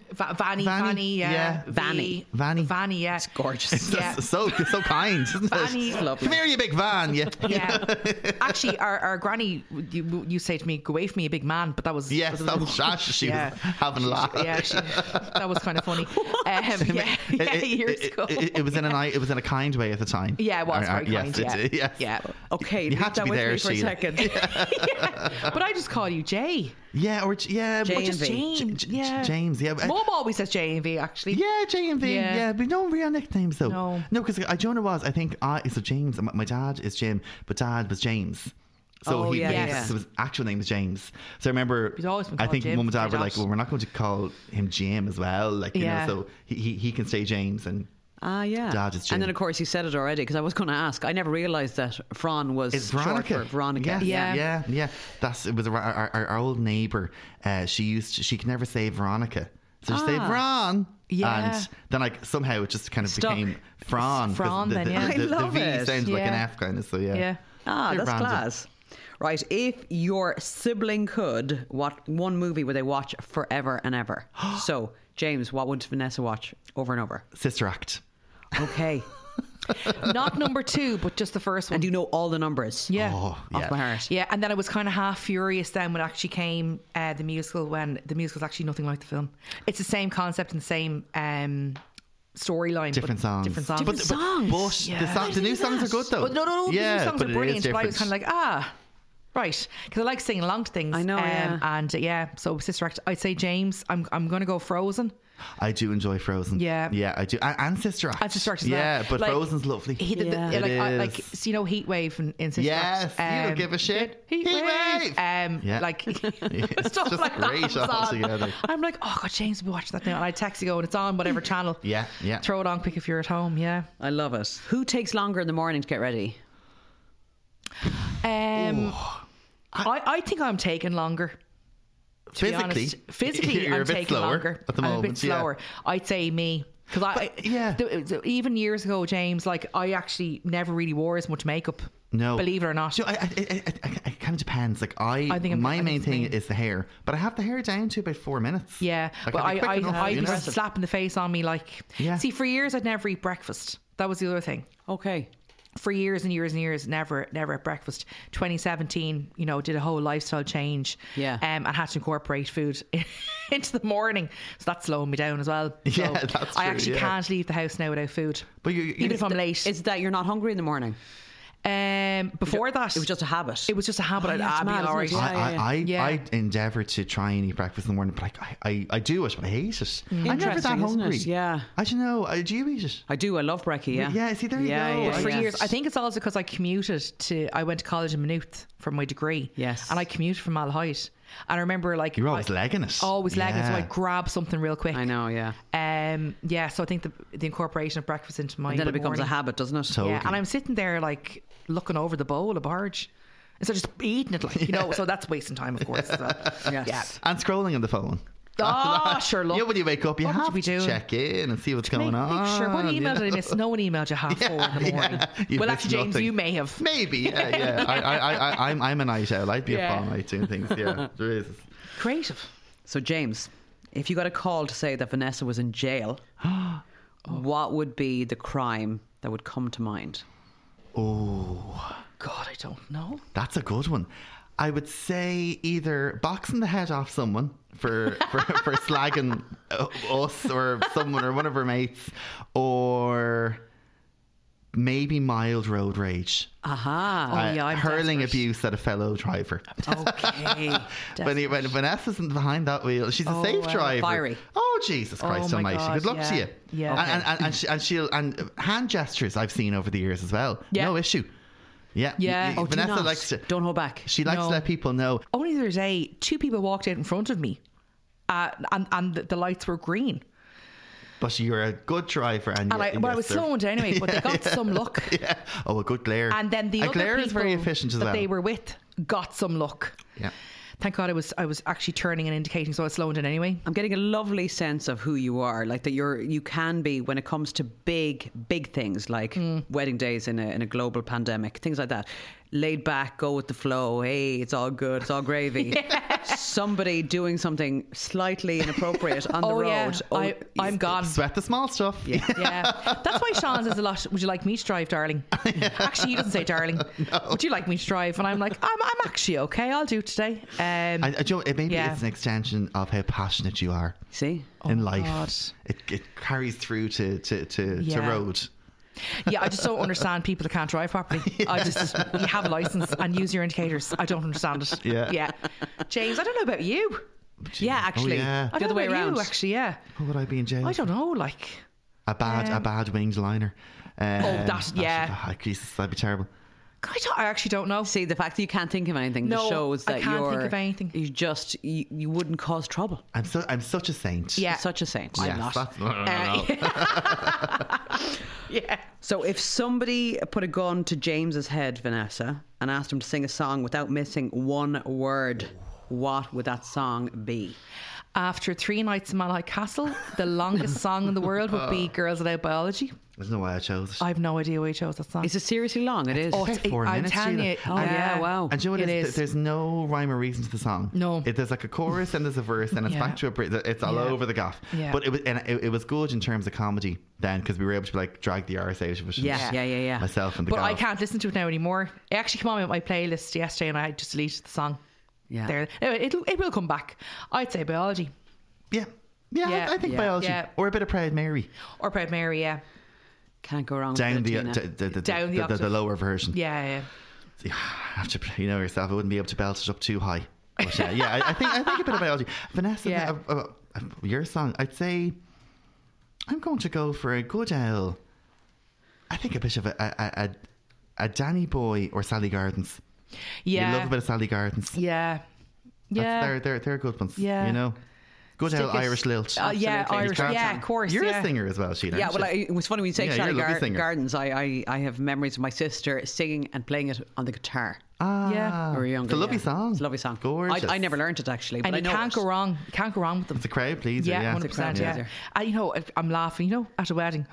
yeah. Vanny, yeah. It's gorgeous. It's so kind, isn't Vanny, it? Lovely. Come here, you big Van. Yeah. Actually, our granny, you say to me, "Go away from me, you big man," but that was that was Shash. She was having a laugh. Yeah, that was kind of funny. Years ago. It was in a kind way at the time. Yeah, it was very kind. Yeah. Okay, you had to be there, for a second. But I just call you Jay. Yeah, or J and V. James. Yeah, Mum always says J and V. Actually, yeah, J and V. Yeah, but no real nicknames though. No, because Jonah was. I think so. James. My dad is Jim, but Dad was James. So his actual name is James. So I remember, I think Mum and Dad were like, well, we're not going to call him Jim as well. Like, you know, so he can stay James and. Yeah. Dad is Jim. And then, of course, you said it already because I was going to ask. I never realised that Fran was short for Veronica. Yeah. It was our old neighbour. She could never say Veronica. So she said Fran. Yeah. And then somehow it just kind of became Fran. Fran then, the V sounds like an F kind of, so yeah. That's class. Right, if your sibling could, what one movie would they watch forever and ever? So, James, what would Vanessa watch over and over? Sister Act. Okay. Not number 2, but just the first one. And you know all the numbers? Yeah. Off my heart. Yeah, and then I was kind of half furious then when it actually came the musical, when the musical's actually nothing like the film. It's the same concept and the same storyline. Different songs. But the new songs are good though. No, the new songs are brilliant, but I was kind of like, right, because I like singing along to things. I know, and so Sister Act, I'd say James. I'm going to go Frozen. I do enjoy Frozen. Yeah, I do, and Sister Act. And Sister Act as well. Yeah, but Frozen's lovely. He did so you know Heat Wave in Sister Act. Yes, you don't give a shit. Heat Wave. It's stuff just like great that altogether. I'm like, oh God, James will be watching that now, and I text you going, it's on whatever channel. Yeah. Throw it on quick if you're at home. Yeah, I love it. Who takes longer in the morning to get ready? I think I'm taking longer. Physically, you're I'm a bit taking slower longer. at the moment. I'm a bit slower. I'd say me. Because even years ago, James, I actually never really wore as much makeup. No, believe it or not. It kind of depends. I think my main thing is the hair, but I have the hair down to about 4 minutes. Yeah, but I was slapping the face on me. See, for years I'd never eat breakfast. That was the other thing. Okay. for years and years and years, never at breakfast. 2017, did a whole lifestyle change. Yeah. And had to incorporate food into the morning. So that's slowing me down as well. So that's true. I actually can't leave the house now without food. But even if I'm late. Is that you're not hungry in the morning? Before that, it was just a habit. It was just a habit. I'd be all right. I endeavour to try and eat breakfast in the morning, but I do it, but I hate it. I'm never that hungry. Yeah. I don't know. Do you eat it? I do. I love brekkie. Yeah. Yeah. See, there you go. Yeah, for years. I think it's also because I commuted I went to college in Maynooth for my degree. Yes. And I commuted from Malahide. And I remember you're always legging it. Always legging it, so I grab something real quick. I know, yeah. So I think the incorporation of breakfast into my then it becomes a habit, doesn't it? Totally. Yeah, and I'm sitting there looking over the bowl of porridge instead of just eating it, so that's wasting time, of course. So, yes. Yeah. And scrolling on the phone. Oh, sure, look. Yeah, when you wake up, you what have to check in and see what's going on. Make sure. What email did I miss? No one emailed you 4:30 in the morning. Well, actually, James, you may have. Maybe, yeah. I'm a night owl. I'd be up all night doing things. Yeah, there is. Creative. So, James, if you got a call to say that Vanessa was in jail, what would be the crime that would come to mind? Oh, God, I don't know. That's a good one. I would say either boxing the head off someone for slagging us or someone or one of our mates, or maybe mild road rage. Aha. I'm hurling desperate. abuse at a fellow driver. Okay. when Vanessa's behind that wheel, she's a safe driver. Fiery. Oh, Jesus Christ Almighty! God, Good luck to you. Yeah. And hand gestures I've seen over the years as well. Yeah. No issue. Yeah. Yeah. Vanessa likes to. Don't hold back. She likes to let people know. Only the other day, 2 people walked out in front of me, and the lights were green. But you're a good driver, and I was slowing down anyway. But they got some look. Yeah. Oh, a good glare. And then the other glare people is very efficient as that well. they were with got some look. Yeah. Thank God I was actually turning and indicating, so I was slowing down anyway. I'm getting a lovely sense of who you are, like that you can be when it comes to big things like wedding days in a global pandemic, things like that. Laid back, go with the flow. Hey, it's all good, it's all gravy. Somebody doing something slightly inappropriate on the road. Yeah. I'm gone. Sweat the small stuff. Yeah. That's why Sean says a lot. Would you like me to drive, darling? Actually, he doesn't say darling. No. Would you like me to drive? And I'm like, I'm actually okay. I'll do it today. Maybe it's an extension of how passionate you are. See, in life, God. It carries through to road. Yeah, I just don't understand people that can't drive properly. You have a license and use your indicators. I don't understand it. Yeah. James, I don't know about you. Yeah, actually, the other way around. You, actually, yeah. What would I be in jail? I don't know, a bad winged liner. Jesus, that'd be terrible. I actually don't know. See, the fact that you can't think of anything just shows that I can't think of anything. You wouldn't cause trouble. I'm such a saint. Yeah, such a saint. Yes, I'm not. Yeah. So if somebody put a gun to James's head, Vanessa, and asked him to sing a song without missing one word, what would that song be? After 3 nights in Malahide Castle, the longest song in the world would be Girls Without Biology. There's no way I chose it. I have no idea why I chose that song. Is it seriously long? It is. Oh, it's 4 minutes. I'm telling you. Oh, yeah, wow. And do you know what it is? There's no rhyme or reason to the song. No. There's like a chorus and there's a verse and it's back to a bridge. It's all over the gaff. Yeah. But it was good in terms of comedy then, because we were able to drag the arse out of it. Yeah. Myself and the But gaff. I can't listen to it now anymore. It actually came on with my playlist yesterday and I just deleted the song. Yeah. There. It will come back. I'd say Biology. Yeah, I think Biology. Yeah. Or a bit of Proud Mary. Or Proud Mary, yeah. Can't go wrong down with the lower version. Yeah. So you have to, yourself. I wouldn't be able to belt it up too high. But I think a bit of Biology. Vanessa, your song. I'd say I'm going to go for a good I think a bit of a Danny Boy or Sally Gardens. Yeah. You love a bit of Sally Gardens. Yeah. Yeah. They're good ones. Yeah. Good old Irish lilt. Irish. Yeah, of course. You're a singer as well, Sheila. Yeah, well, it was funny when you say Sally Gardens. I have memories of my sister singing and playing it on the guitar. Yeah. Or younger. It's a lovely song. It's a lovely song. Gorgeous. I never learned it actually, but and you can't go wrong. You can't go wrong with them. It's a crowd pleaser. Yeah, 100%. Yeah. I'm laughing. At a wedding,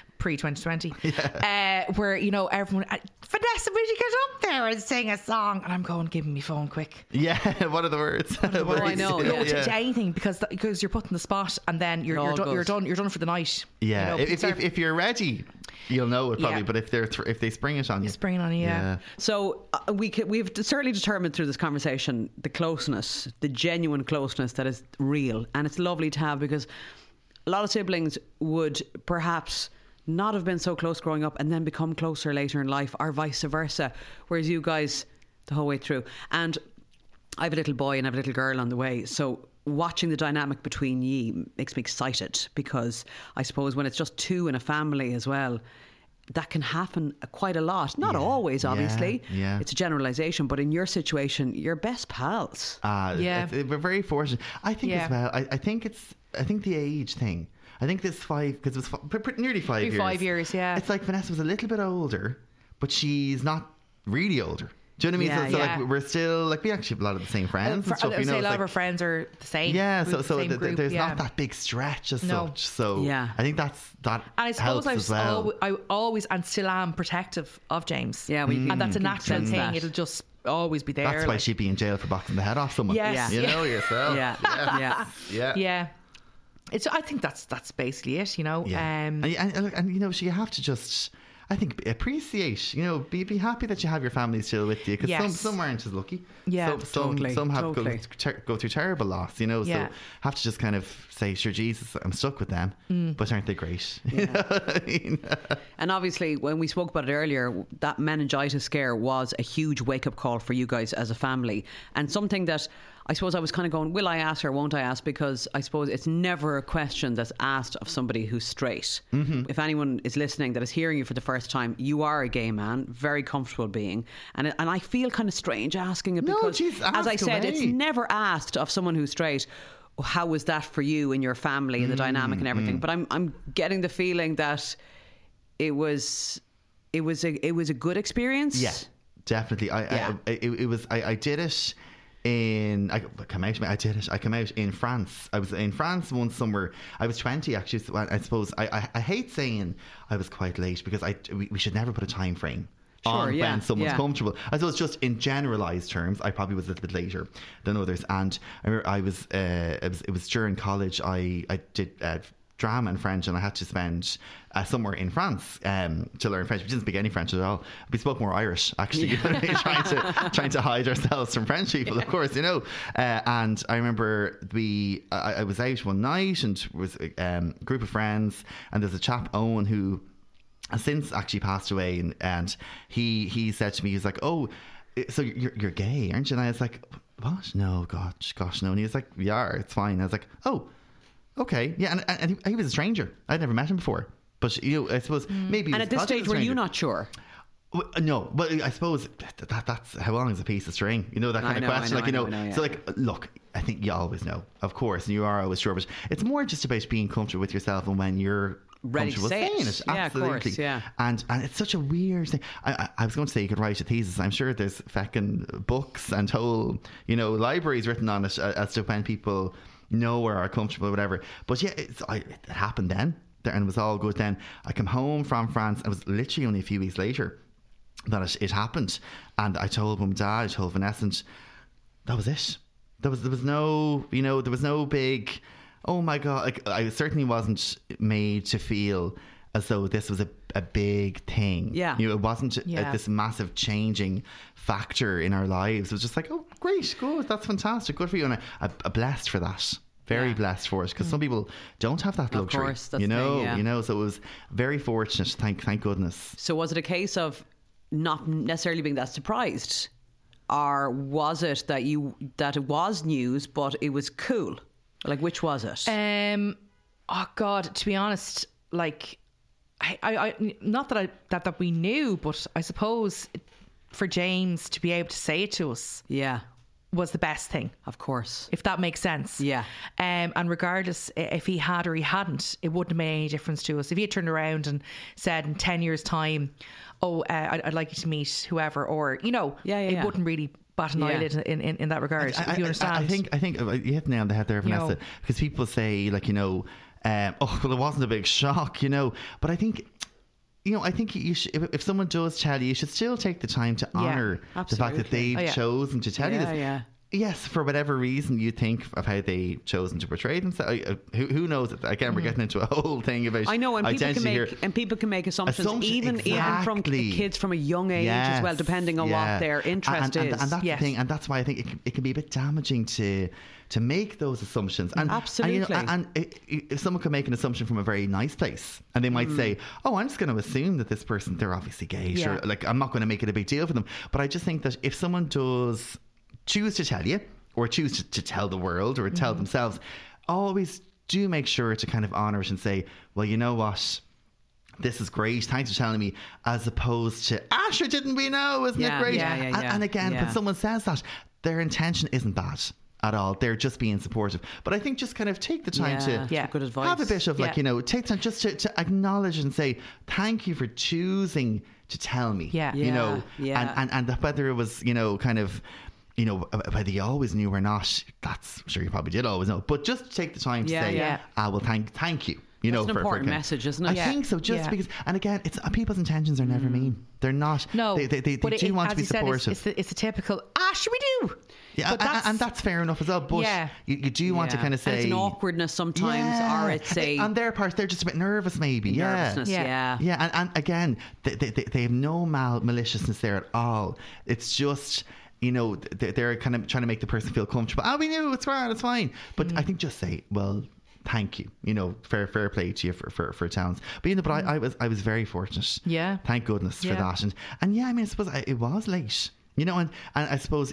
pre-2020, where everyone, Vanessa, would you get up there and sing a song? And I'm going, give me my phone quick. Yeah, what are the words? I know. To anything because you're put in the spot and then you're done for the night. Yeah, if you're ready. you'll know it probably. But if they spring it on you, spring it on you. Yeah. So we've certainly determined through this conversation the closeness, the genuine closeness that is real, and it's lovely to have, because a lot of siblings would perhaps not have been so close growing up and then become closer later in life, or vice versa, whereas you guys the whole way through. And I have a little boy and I have a little girl on the way, so watching the dynamic between ye makes me excited, because I suppose when it's just two in a family as well, that can happen quite a lot. Not always, obviously. Yeah. It's a generalisation, but in your situation, you're best pals. We're very fortunate. I think as well. I think the age thing. I think this 5, because it was nearly 5 years. 5 years, yeah. It's like Vanessa was a little bit older, but she's not really older. Do you know what I mean? So like we're still like, we actually have a lot of the same friends and stuff. I would say a lot of our friends are the same. Yeah, so group, there's not that big stretch as such. So I think that and I suppose helps as well. I always and still am protective of James. Yeah, and that's a natural thing. It'll just always be there. That's why she'd be in jail for boxing the head off someone. Yes. You know yourself. Yeah. I think that's basically it, you know. Yeah. And you know, so you have to just, I think, appreciate, you know, be happy that you have your family still with you, because some aren't as lucky. Yeah, some have go through terrible loss, you know. So have to just kind of say, sure, Jesus, I'm stuck with them, but aren't they great? Yeah. You know what I mean? And obviously, when we spoke about it earlier, that meningitis scare was a huge wake up call for you guys as a family, and something that I suppose I was kind of going, will I ask or won't I ask? Because I suppose it's never a question that's asked of somebody who's straight. If anyone is listening that is hearing you for the first time, you are a gay man, very comfortable being. And I feel kind of strange asking it, because, as I said, it's never asked of someone who's straight. How was that for you and your family and the dynamic and everything? But I'm getting the feeling that it was a good experience. Yeah, definitely. I did it. I came out in France. I was in France one summer. I was 20 actually. So I suppose I hate saying I was quite late, because we should never put a time frame on when someone's comfortable. I suppose just in generalised terms, I probably was a little bit later than others. And I remember it was during college. I did drama and French, and I had to spend somewhere in France to learn French. We didn't speak any French at all. We spoke more Irish, actually, trying to hide ourselves from French people, of course, you know. And I remember I was out one night, and was a group of friends, and there's a chap, Owen, who has since actually passed away, and he said to me, he's like, "Oh, so you're gay, aren't you?" And I was like, "What? No, gosh, no." And he was like, "Yeah, it's fine." I was like, "Oh, okay, yeah." And he was a stranger. I'd never met him before, but you know, I suppose maybe. And at this stage, were you not sure? No, but I suppose that's how long is a piece of string? You know, that kind of question. So like, look, I think you always know, of course, and you are always sure, but it's more just about being comfortable with yourself, and when you're ready to say it. Absolutely. Yeah, of course, yeah. And it's such a weird thing. I was going to say you could write a thesis. I'm sure there's feckin' books and whole, you know, libraries written on it as to when people know or are comfortable or whatever. But yeah, it happened then, and it was all good then. I come home from France. It was literally only a few weeks later that it happened, and I told Mum and Dad, I told Vanessa, and that was it. There was no, you know, there was no big, oh my God. Like, I certainly wasn't made to feel as though this was a big thing. Yeah. You know, it wasn't this massive changing factor in our lives. It was just like, oh, great, good, that's fantastic, good for you. And I'm blessed for that. Very blessed for it, because some people don't have that luxury. Of course, that's you know, the thing, you know. So it was very fortunate. Thank goodness. So was it a case of not necessarily being that surprised, or was it that it was news but it was cool? Like, which was it? Oh God, to be honest, like, I not that we knew, but I suppose for James to be able to say it to us, was the best thing. Of course, if that makes sense. Yeah. And regardless if he had or he hadn't, it wouldn't have made any difference to us. If he had turned around and said in 10 years' time, "Oh, I'd like you to meet whoever," or, you know, it wouldn't really bat an eyelid in that regard. If you understand. I think you hit the nail on the head there, Vanessa, because people say, like, you know, oh, well, it wasn't a big shock, you know. But I think, you know, I think you should, if someone does tell you, you should still take the time to honour the fact that they've chosen to tell you this. yes, for whatever reason you think of how they chosen to portray themselves. Who knows? Again, we're getting into a whole thing about and people can make assumptions even from kids from a young age as well, depending on what their interest is. And that's the thing, and that's why I think it can be a bit damaging to make those assumptions. And absolutely. And if someone can make an assumption from a very nice place, and they might say, "Oh, I'm just going to assume that this person, they're obviously gay," or like I'm not going to make it a big deal for them. But I just think that if someone does choose to tell you, or choose to tell the world, or tell themselves, always do make sure to kind of honour it and say, well, you know what, this is great, thanks for telling me, as opposed to, sure, didn't we know, isn't it great? And again, when someone says that, their intention isn't bad at all. They're just being supportive. But I think just kind of take the time to good advice. Have a bit of like, take time just to acknowledge and say, thank you for choosing to tell me. And whether it was, kind of, whether you always knew or not, that's sure you probably did always know, but just take the time to say, well, thank you. That's an important message, isn't it? I think so, because, and again, it's people's intentions are never mean. They're not. No, they do want to be supportive. It's a typical, should we do? Yeah, and that's fair enough as well. But you do want to kind of say, and it's an awkwardness sometimes, or it's on their part, they're just a bit nervous, maybe. Nervousness, and again, they have no maliciousness there at all. It's just, they're kind of trying to make the person feel comfortable. We knew, it's grand, it's fine. But I think just say, well, thank you. Fair play to you for towns. But I was very fortunate. Yeah. Thank goodness for that. And I suppose it was late. And I suppose,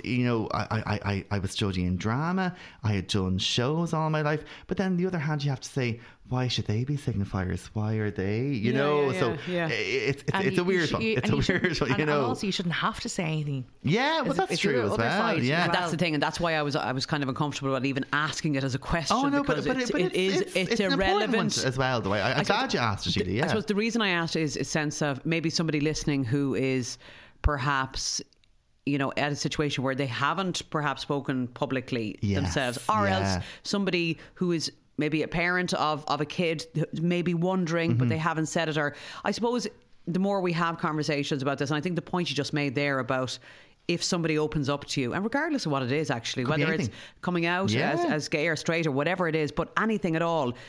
I was studying drama. I had done shows all my life. But then on the other hand, you have to say, why should they be signifiers? Why are they? So it's a weird one. It's a weird one, And also, you shouldn't have to say anything. Yeah, well, that's true as well. Yeah, and that's the thing, and that's why I was kind of uncomfortable about even asking it as a question. Oh no, because it's irrelevant as well. Though I'm glad you asked it, Sheila. I suppose the reason I asked is a sense of maybe somebody listening who is perhaps, at a situation where they haven't perhaps spoken publicly themselves, or else somebody who is maybe a parent of a kid maybe wondering, but they haven't said it. Or I suppose the more we have conversations about this, and I think the point you just made there about if somebody opens up to you, and regardless of what it is actually, whether it's coming out as gay or straight or whatever it is, but anything at all,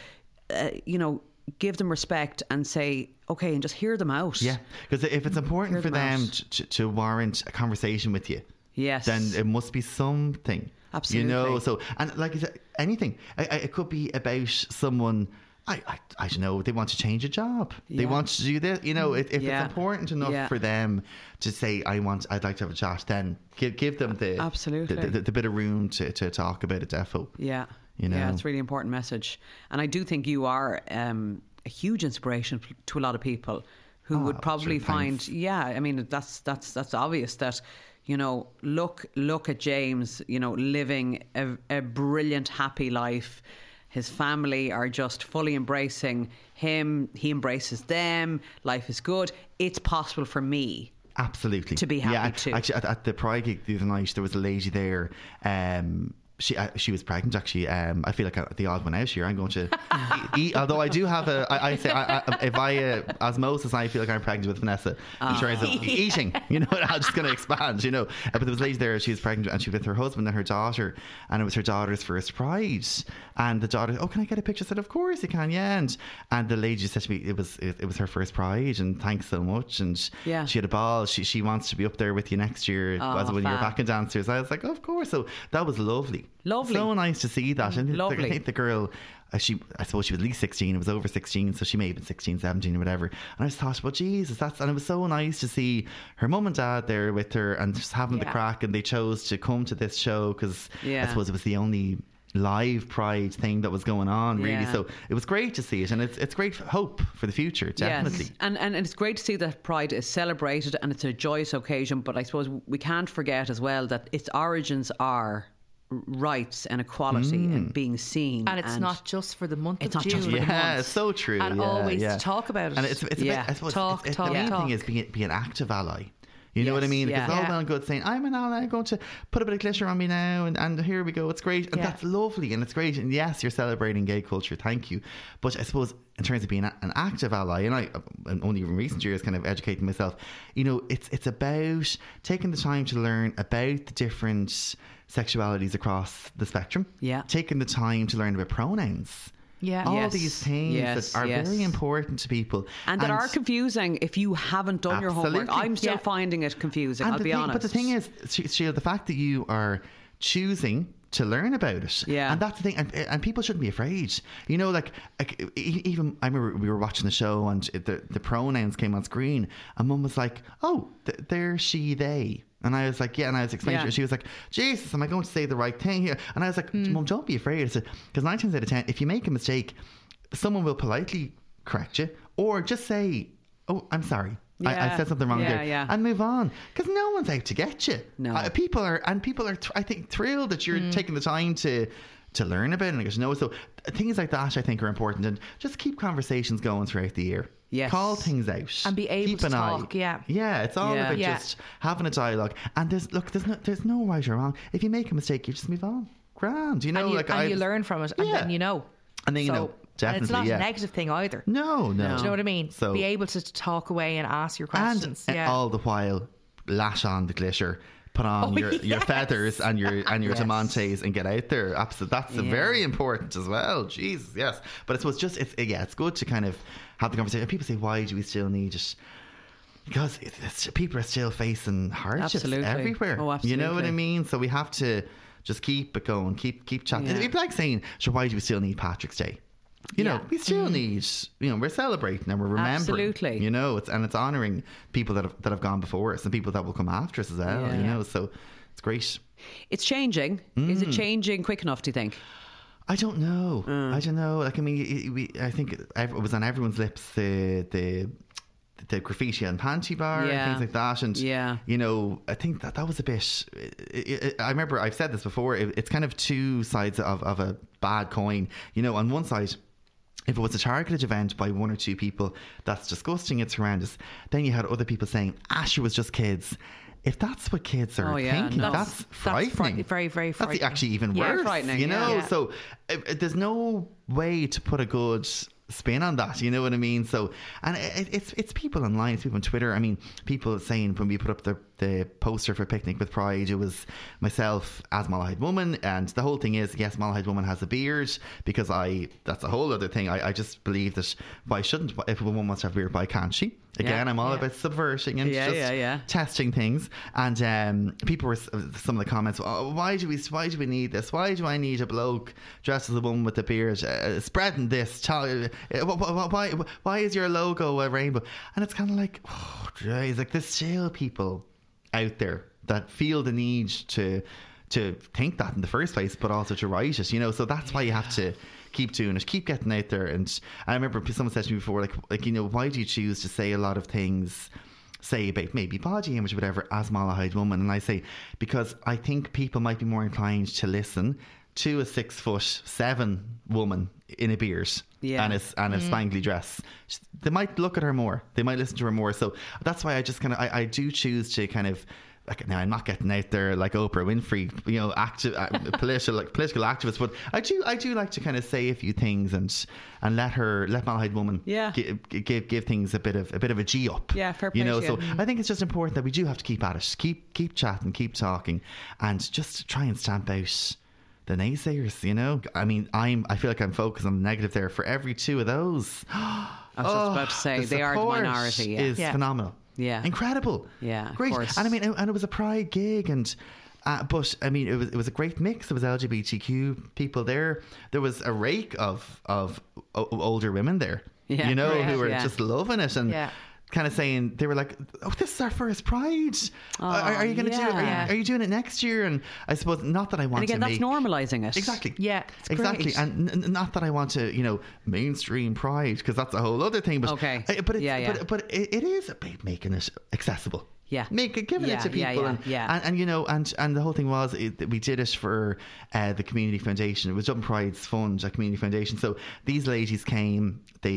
give them respect and say, okay, and just hear them out. Yeah, because if it's important for them to warrant a conversation with you, then it must be something. Absolutely. So, and like you said, anything. It could be about someone, I don't know, they want to change a job. They want to do this. If it's important enough for them to say, I'd like to have a chat, then give them the bit of room to talk about it, defo. Yeah. It's a really important message. And I do think you are a huge inspiration to a lot of people who would probably find, that's obvious that, look at James, living a brilliant, happy life. His family are just fully embracing him. He embraces them. Life is good. It's possible for me. Absolutely. To be happy too. Actually, at the Pride gig the other night, there was a lady there. She was pregnant actually. I feel like the odd one out here. I'm going to eat, although I do have if I osmosis, I feel like I'm pregnant with Vanessa in terms of eating. I'm just going to expand. But there was a lady there. She was pregnant and she was with her husband and her daughter, and it was her daughter's first Pride. And the daughter, can I get a picture? I said, of course you can. Yeah. And the lady just said to me, it was her first Pride, and thanks so much. And she had a ball. She wants to be up there with you next year as when you're back in dancers. I was like, of course. So that was lovely. So nice to see that. And I think the girl, I suppose she was at least 16. It was over 16, so she may have been 16, 17 or whatever. And I just thought, well, Jesus, and it was so nice to see her mum and dad there with her and just having the crack. And they chose to come to this show because I suppose it was the only live Pride thing that was going on, really. So it was great to see it, and it's great hope for the future, definitely. Yes. And it's great to see that Pride is celebrated and it's a joyous occasion. But I suppose we can't forget as well that its origins are rights and equality and being seen, and it's not just for the month of June. Just for the month. It's so true. And always talk about it. And it's the main thing is being an active ally. You know what I mean? Yeah. It's all well and good saying, I'm going to put a bit of glitter on me now, and here we go. It's great. And that's lovely and it's great. And yes, you're celebrating gay culture. Thank you. But I suppose in terms of being an active ally, and I only in recent years kind of educating myself, you know, it's about taking the time to learn about the different sexualities across the spectrum. Yeah. Taking the time to learn about pronouns. Yeah. All these things that are very important to people. And that are confusing if you haven't done your homework. I'm still finding it confusing, I'll be honest. But the thing is, Sheila, the fact that you are choosing to learn about it. Yeah. And that's the thing. And people shouldn't be afraid. You know, like even I remember we were watching the show and the pronouns came on screen and Mum was like, oh, they're she, they. And I was like, yeah, and I was explaining to her. She was like, Jesus, am I going to say the right thing here? And I was like, Mum, don't be afraid. Because 9 times out of 10, if you make a mistake, someone will politely correct you or just say, oh, I'm sorry. I said something wrong there. And move on. Because no one's out to get you. No. People are, I think, thrilled that you're taking the time to learn about it and get to know. So things like that, I think, are important. And just keep conversations going throughout the year. Yes. Call things out and be able to talk. Yeah, it's all about just having a dialogue. And there's no right or wrong. If you make a mistake, you just move on. Grand, you know, and you learn from it, and then you know. And then you know. Definitely, and it's not a negative thing either. No. Do you know what I mean? So be able to talk away and ask your questions. And all the while, lash on the glitter. Put on your feathers and your diamantes and get out there. Absolutely, that's very important as well. Jesus, yes. But I suppose it's good to kind of have the conversation. People say, why do we still need it? Because people are still facing hardships everywhere. Oh, absolutely. You know what I mean? So we have to just keep it going, keep chatting. It'd be like saying, sure, why do we still need Patrick's Day? You know, we still need, we're celebrating and we're remembering. Absolutely. You know, it's honouring people that have gone before us and people that will come after us as well, you know, so it's great. It's changing. Is it changing quick enough, do you think? I don't know. Like, I mean, I think it was on everyone's lips, the graffiti on Panty Bar and things like that. And, you know, I think that was a bit... I remember I've said this before. It's kind of two sides of a bad coin. You know, on one side, if it was a targeted event by one or two people, that's disgusting, it's horrendous. Then you had other people saying, she was just kids. If that's what kids are thinking, that's frightening. Very, very frightening. That's actually even worse. Frightening, you know? Yeah. So there's no way to put a good spin on that, you know what I mean? So, and it's people online, it's people on Twitter. I mean, people saying when we put up the poster for Picnic with Pride, it was myself as Malahide Woman, and the whole thing is, yes, Malahide Woman has a beard, because that's a whole other thing. I just believe that if a woman wants to have a beard, why can't she? Again, I'm all about subverting and testing things. And people were, some of the comments, why do we need this? Why do I need a bloke dressed as a woman with a beard spreading this? Why is your logo a rainbow? And it's kind of like, oh, geez, like there's still people out there that feel the need to think that in the first place, but also to write it, you know. So that's why you have to keep doing it, keep getting out there. And I remember someone said to me before, like, you know, why do you choose to say a lot of things, say about maybe body image or whatever, as Malahide Woman? And I say, because I think people might be more inclined to listen to a 6'7" woman in a beard and a spangly dress. They might look at her more, they might listen to her more. So that's why I just kind of I do choose to kind of, like, now I'm not getting out there like Oprah Winfrey, you know, active political activist, but I do like to kind of say a few things and let Malahide Woman give things a bit of a G up. Yeah, fair play. You know, so I think it's just important that we do have to keep at it, keep chatting, keep talking, and just try and stamp out the naysayers, you know. I mean, I feel like I'm focused on the negative there. For every two of those, I was just about to say, they are the minority. Is phenomenal. Yeah, incredible. Yeah, great. And I mean, and it was a Pride gig, and but I mean, it was a great mix. There was LGBTQ people there. There was a rake of older women there, you know, who were just loving it and. Yeah. Kind of saying, they were like, oh, this is our first Pride. Are you going to do it? Are you doing it next year? And I suppose, not that I want to. And again, that's normalising it. Exactly. Yeah, exactly. Great. And not that I want to, you know, mainstream Pride, because that's a whole other thing. But but it is about making it accessible. Yeah, giving it to people, and you know, and the whole thing was we did it for the community foundation. It was Dublin Pride's fund, a community foundation. So these ladies came, they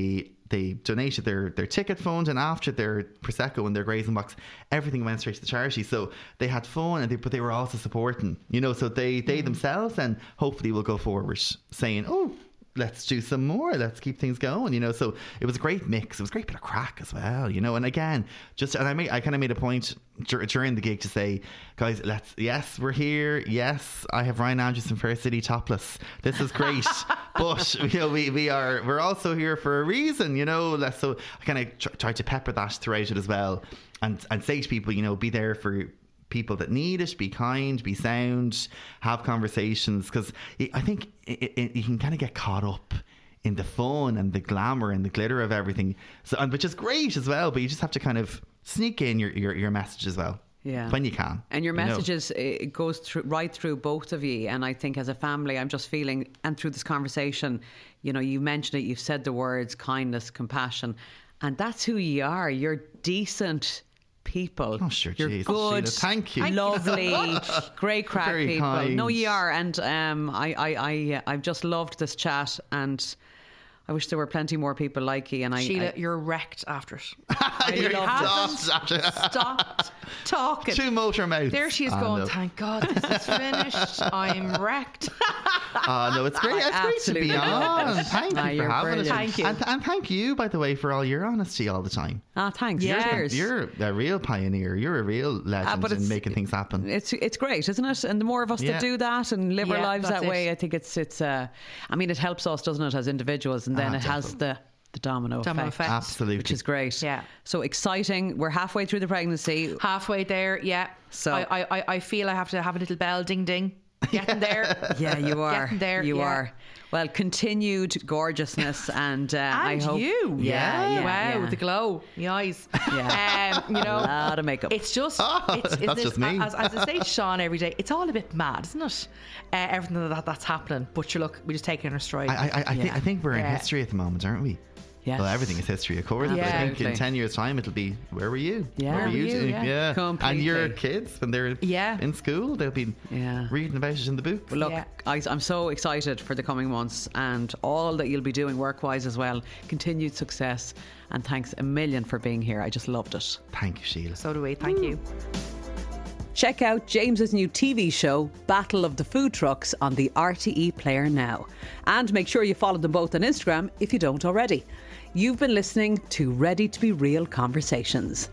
they donated their ticket fund, and after their Prosecco and their grazing box, everything went straight to the charity. So they had fun, but they were also supporting, so they themselves and hopefully will go forward saying, oh, let's do some more, let's keep things going, so it was a great mix. It was a great bit of crack as well, and again, I kind of made a point during the gig to say, guys, yes, we're here, yes, I have Ryan Andrews in Fair City topless, this is great, but we're also here for a reason, so I kind of tried to pepper that throughout it as well, and say to people, be there for people that need it, be kind, be sound, have conversations, because I think you can kind of get caught up in the fun and the glamour and the glitter of everything, which is great as well, but you just have to kind of sneak in your message as well. Yeah. When you can. And your messages, it goes right through both of you. And I think as a family, I'm just feeling, and through this conversation, you mentioned it, you've said the words kindness, compassion, and that's who you are. You're decent people. Oh, sure, you're geez. good. Sheila, thank you. Lovely, great crack very people. Kind. No, you are, and I've just loved this chat, and I wish there were plenty more people like you. And Sheila, you're wrecked after it. You Stopped talking. Two motor mouths. There she is going. No. Thank God this is finished. I'm wrecked. No, it's great. It's great to be on. Thank you for having us. Thank you. And thank you, by the way, for all your honesty all the time. Thanks. You're a real pioneer. You're a real legend in making things happen. It's great, isn't it? And the more of us that do that and live our lives that way, I think it's. I mean, it helps us, doesn't it, as individuals, and then it has the domino effect. Absolutely. Which is great. Yeah. So exciting. We're halfway through the pregnancy. Halfway there, yeah. So I feel I have to have a little bell ding ding. Getting there. Yeah, you are. Getting there. You are. Well, continued gorgeousness, and I hope you. Yeah. Wow, the glow, the eyes. Yeah. A lot of makeup. It's just. That's just me. As I say to Sean every day, it's all a bit mad, isn't it? Everything that's happening. But look, we just take it in our stride. I think we're in history at the moment, aren't we? Yes. Well, everything is history, of course. But I think in 10 years' time, it'll be, where were you? Yeah. Where were you? Yeah. Completely. And your kids, when they're in school, they'll be reading about it in the book. Well, look, I'm so excited for the coming months and all that you'll be doing work-wise as well. Continued success. And thanks a million for being here. I just loved it. Thank you, Sheila. So do we. Thank you. Check out James's new TV show, Battle of the Food Trucks, on the RTE Player now. And make sure you follow them both on Instagram if you don't already. You've been listening to Ready to Be Real Conversations.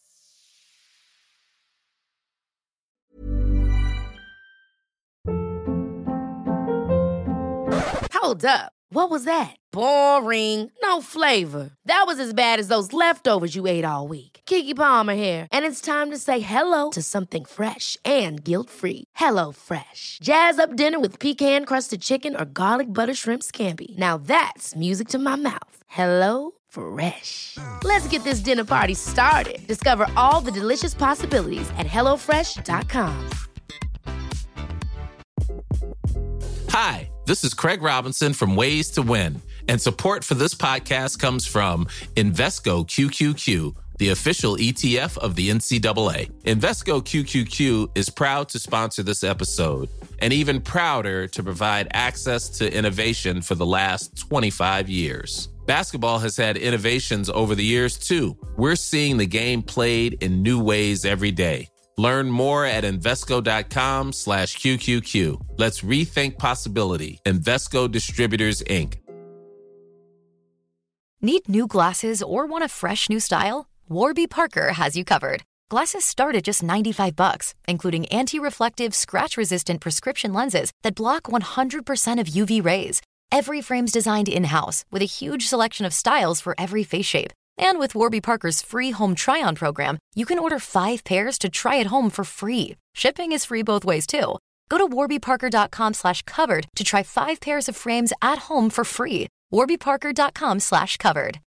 Hold up. What was that? Boring. No flavor. That was as bad as those leftovers you ate all week. Keke Palmer here, and it's time to say hello to something fresh and guilt-free. Hello Fresh. Jazz up dinner with pecan-crusted chicken or garlic butter shrimp scampi. Now that's music to my mouth. Hello Fresh. Let's get this dinner party started. Discover all the delicious possibilities at HelloFresh.com. Hi, this is Craig Robinson from Ways to Win, and support for this podcast comes from Invesco QQQ, the official ETF of the NCAA. Invesco QQQ is proud to sponsor this episode, and even prouder to provide access to innovation for the last 25 years. Basketball has had innovations over the years, too. We're seeing the game played in new ways every day. Learn more at Invesco.com/QQQ. Let's rethink possibility. Invesco Distributors, Inc. Need new glasses or want a fresh new style? Warby Parker has you covered. Glasses start at just $95, including anti-reflective, scratch-resistant prescription lenses that block 100% of UV rays. Every frame's designed in-house with a huge selection of styles for every face shape. And with Warby Parker's free home try-on program, you can order 5 pairs to try at home for free. Shipping is free both ways, too. Go to warbyparker.com/covered to try 5 pairs of frames at home for free. warbyparker.com/covered.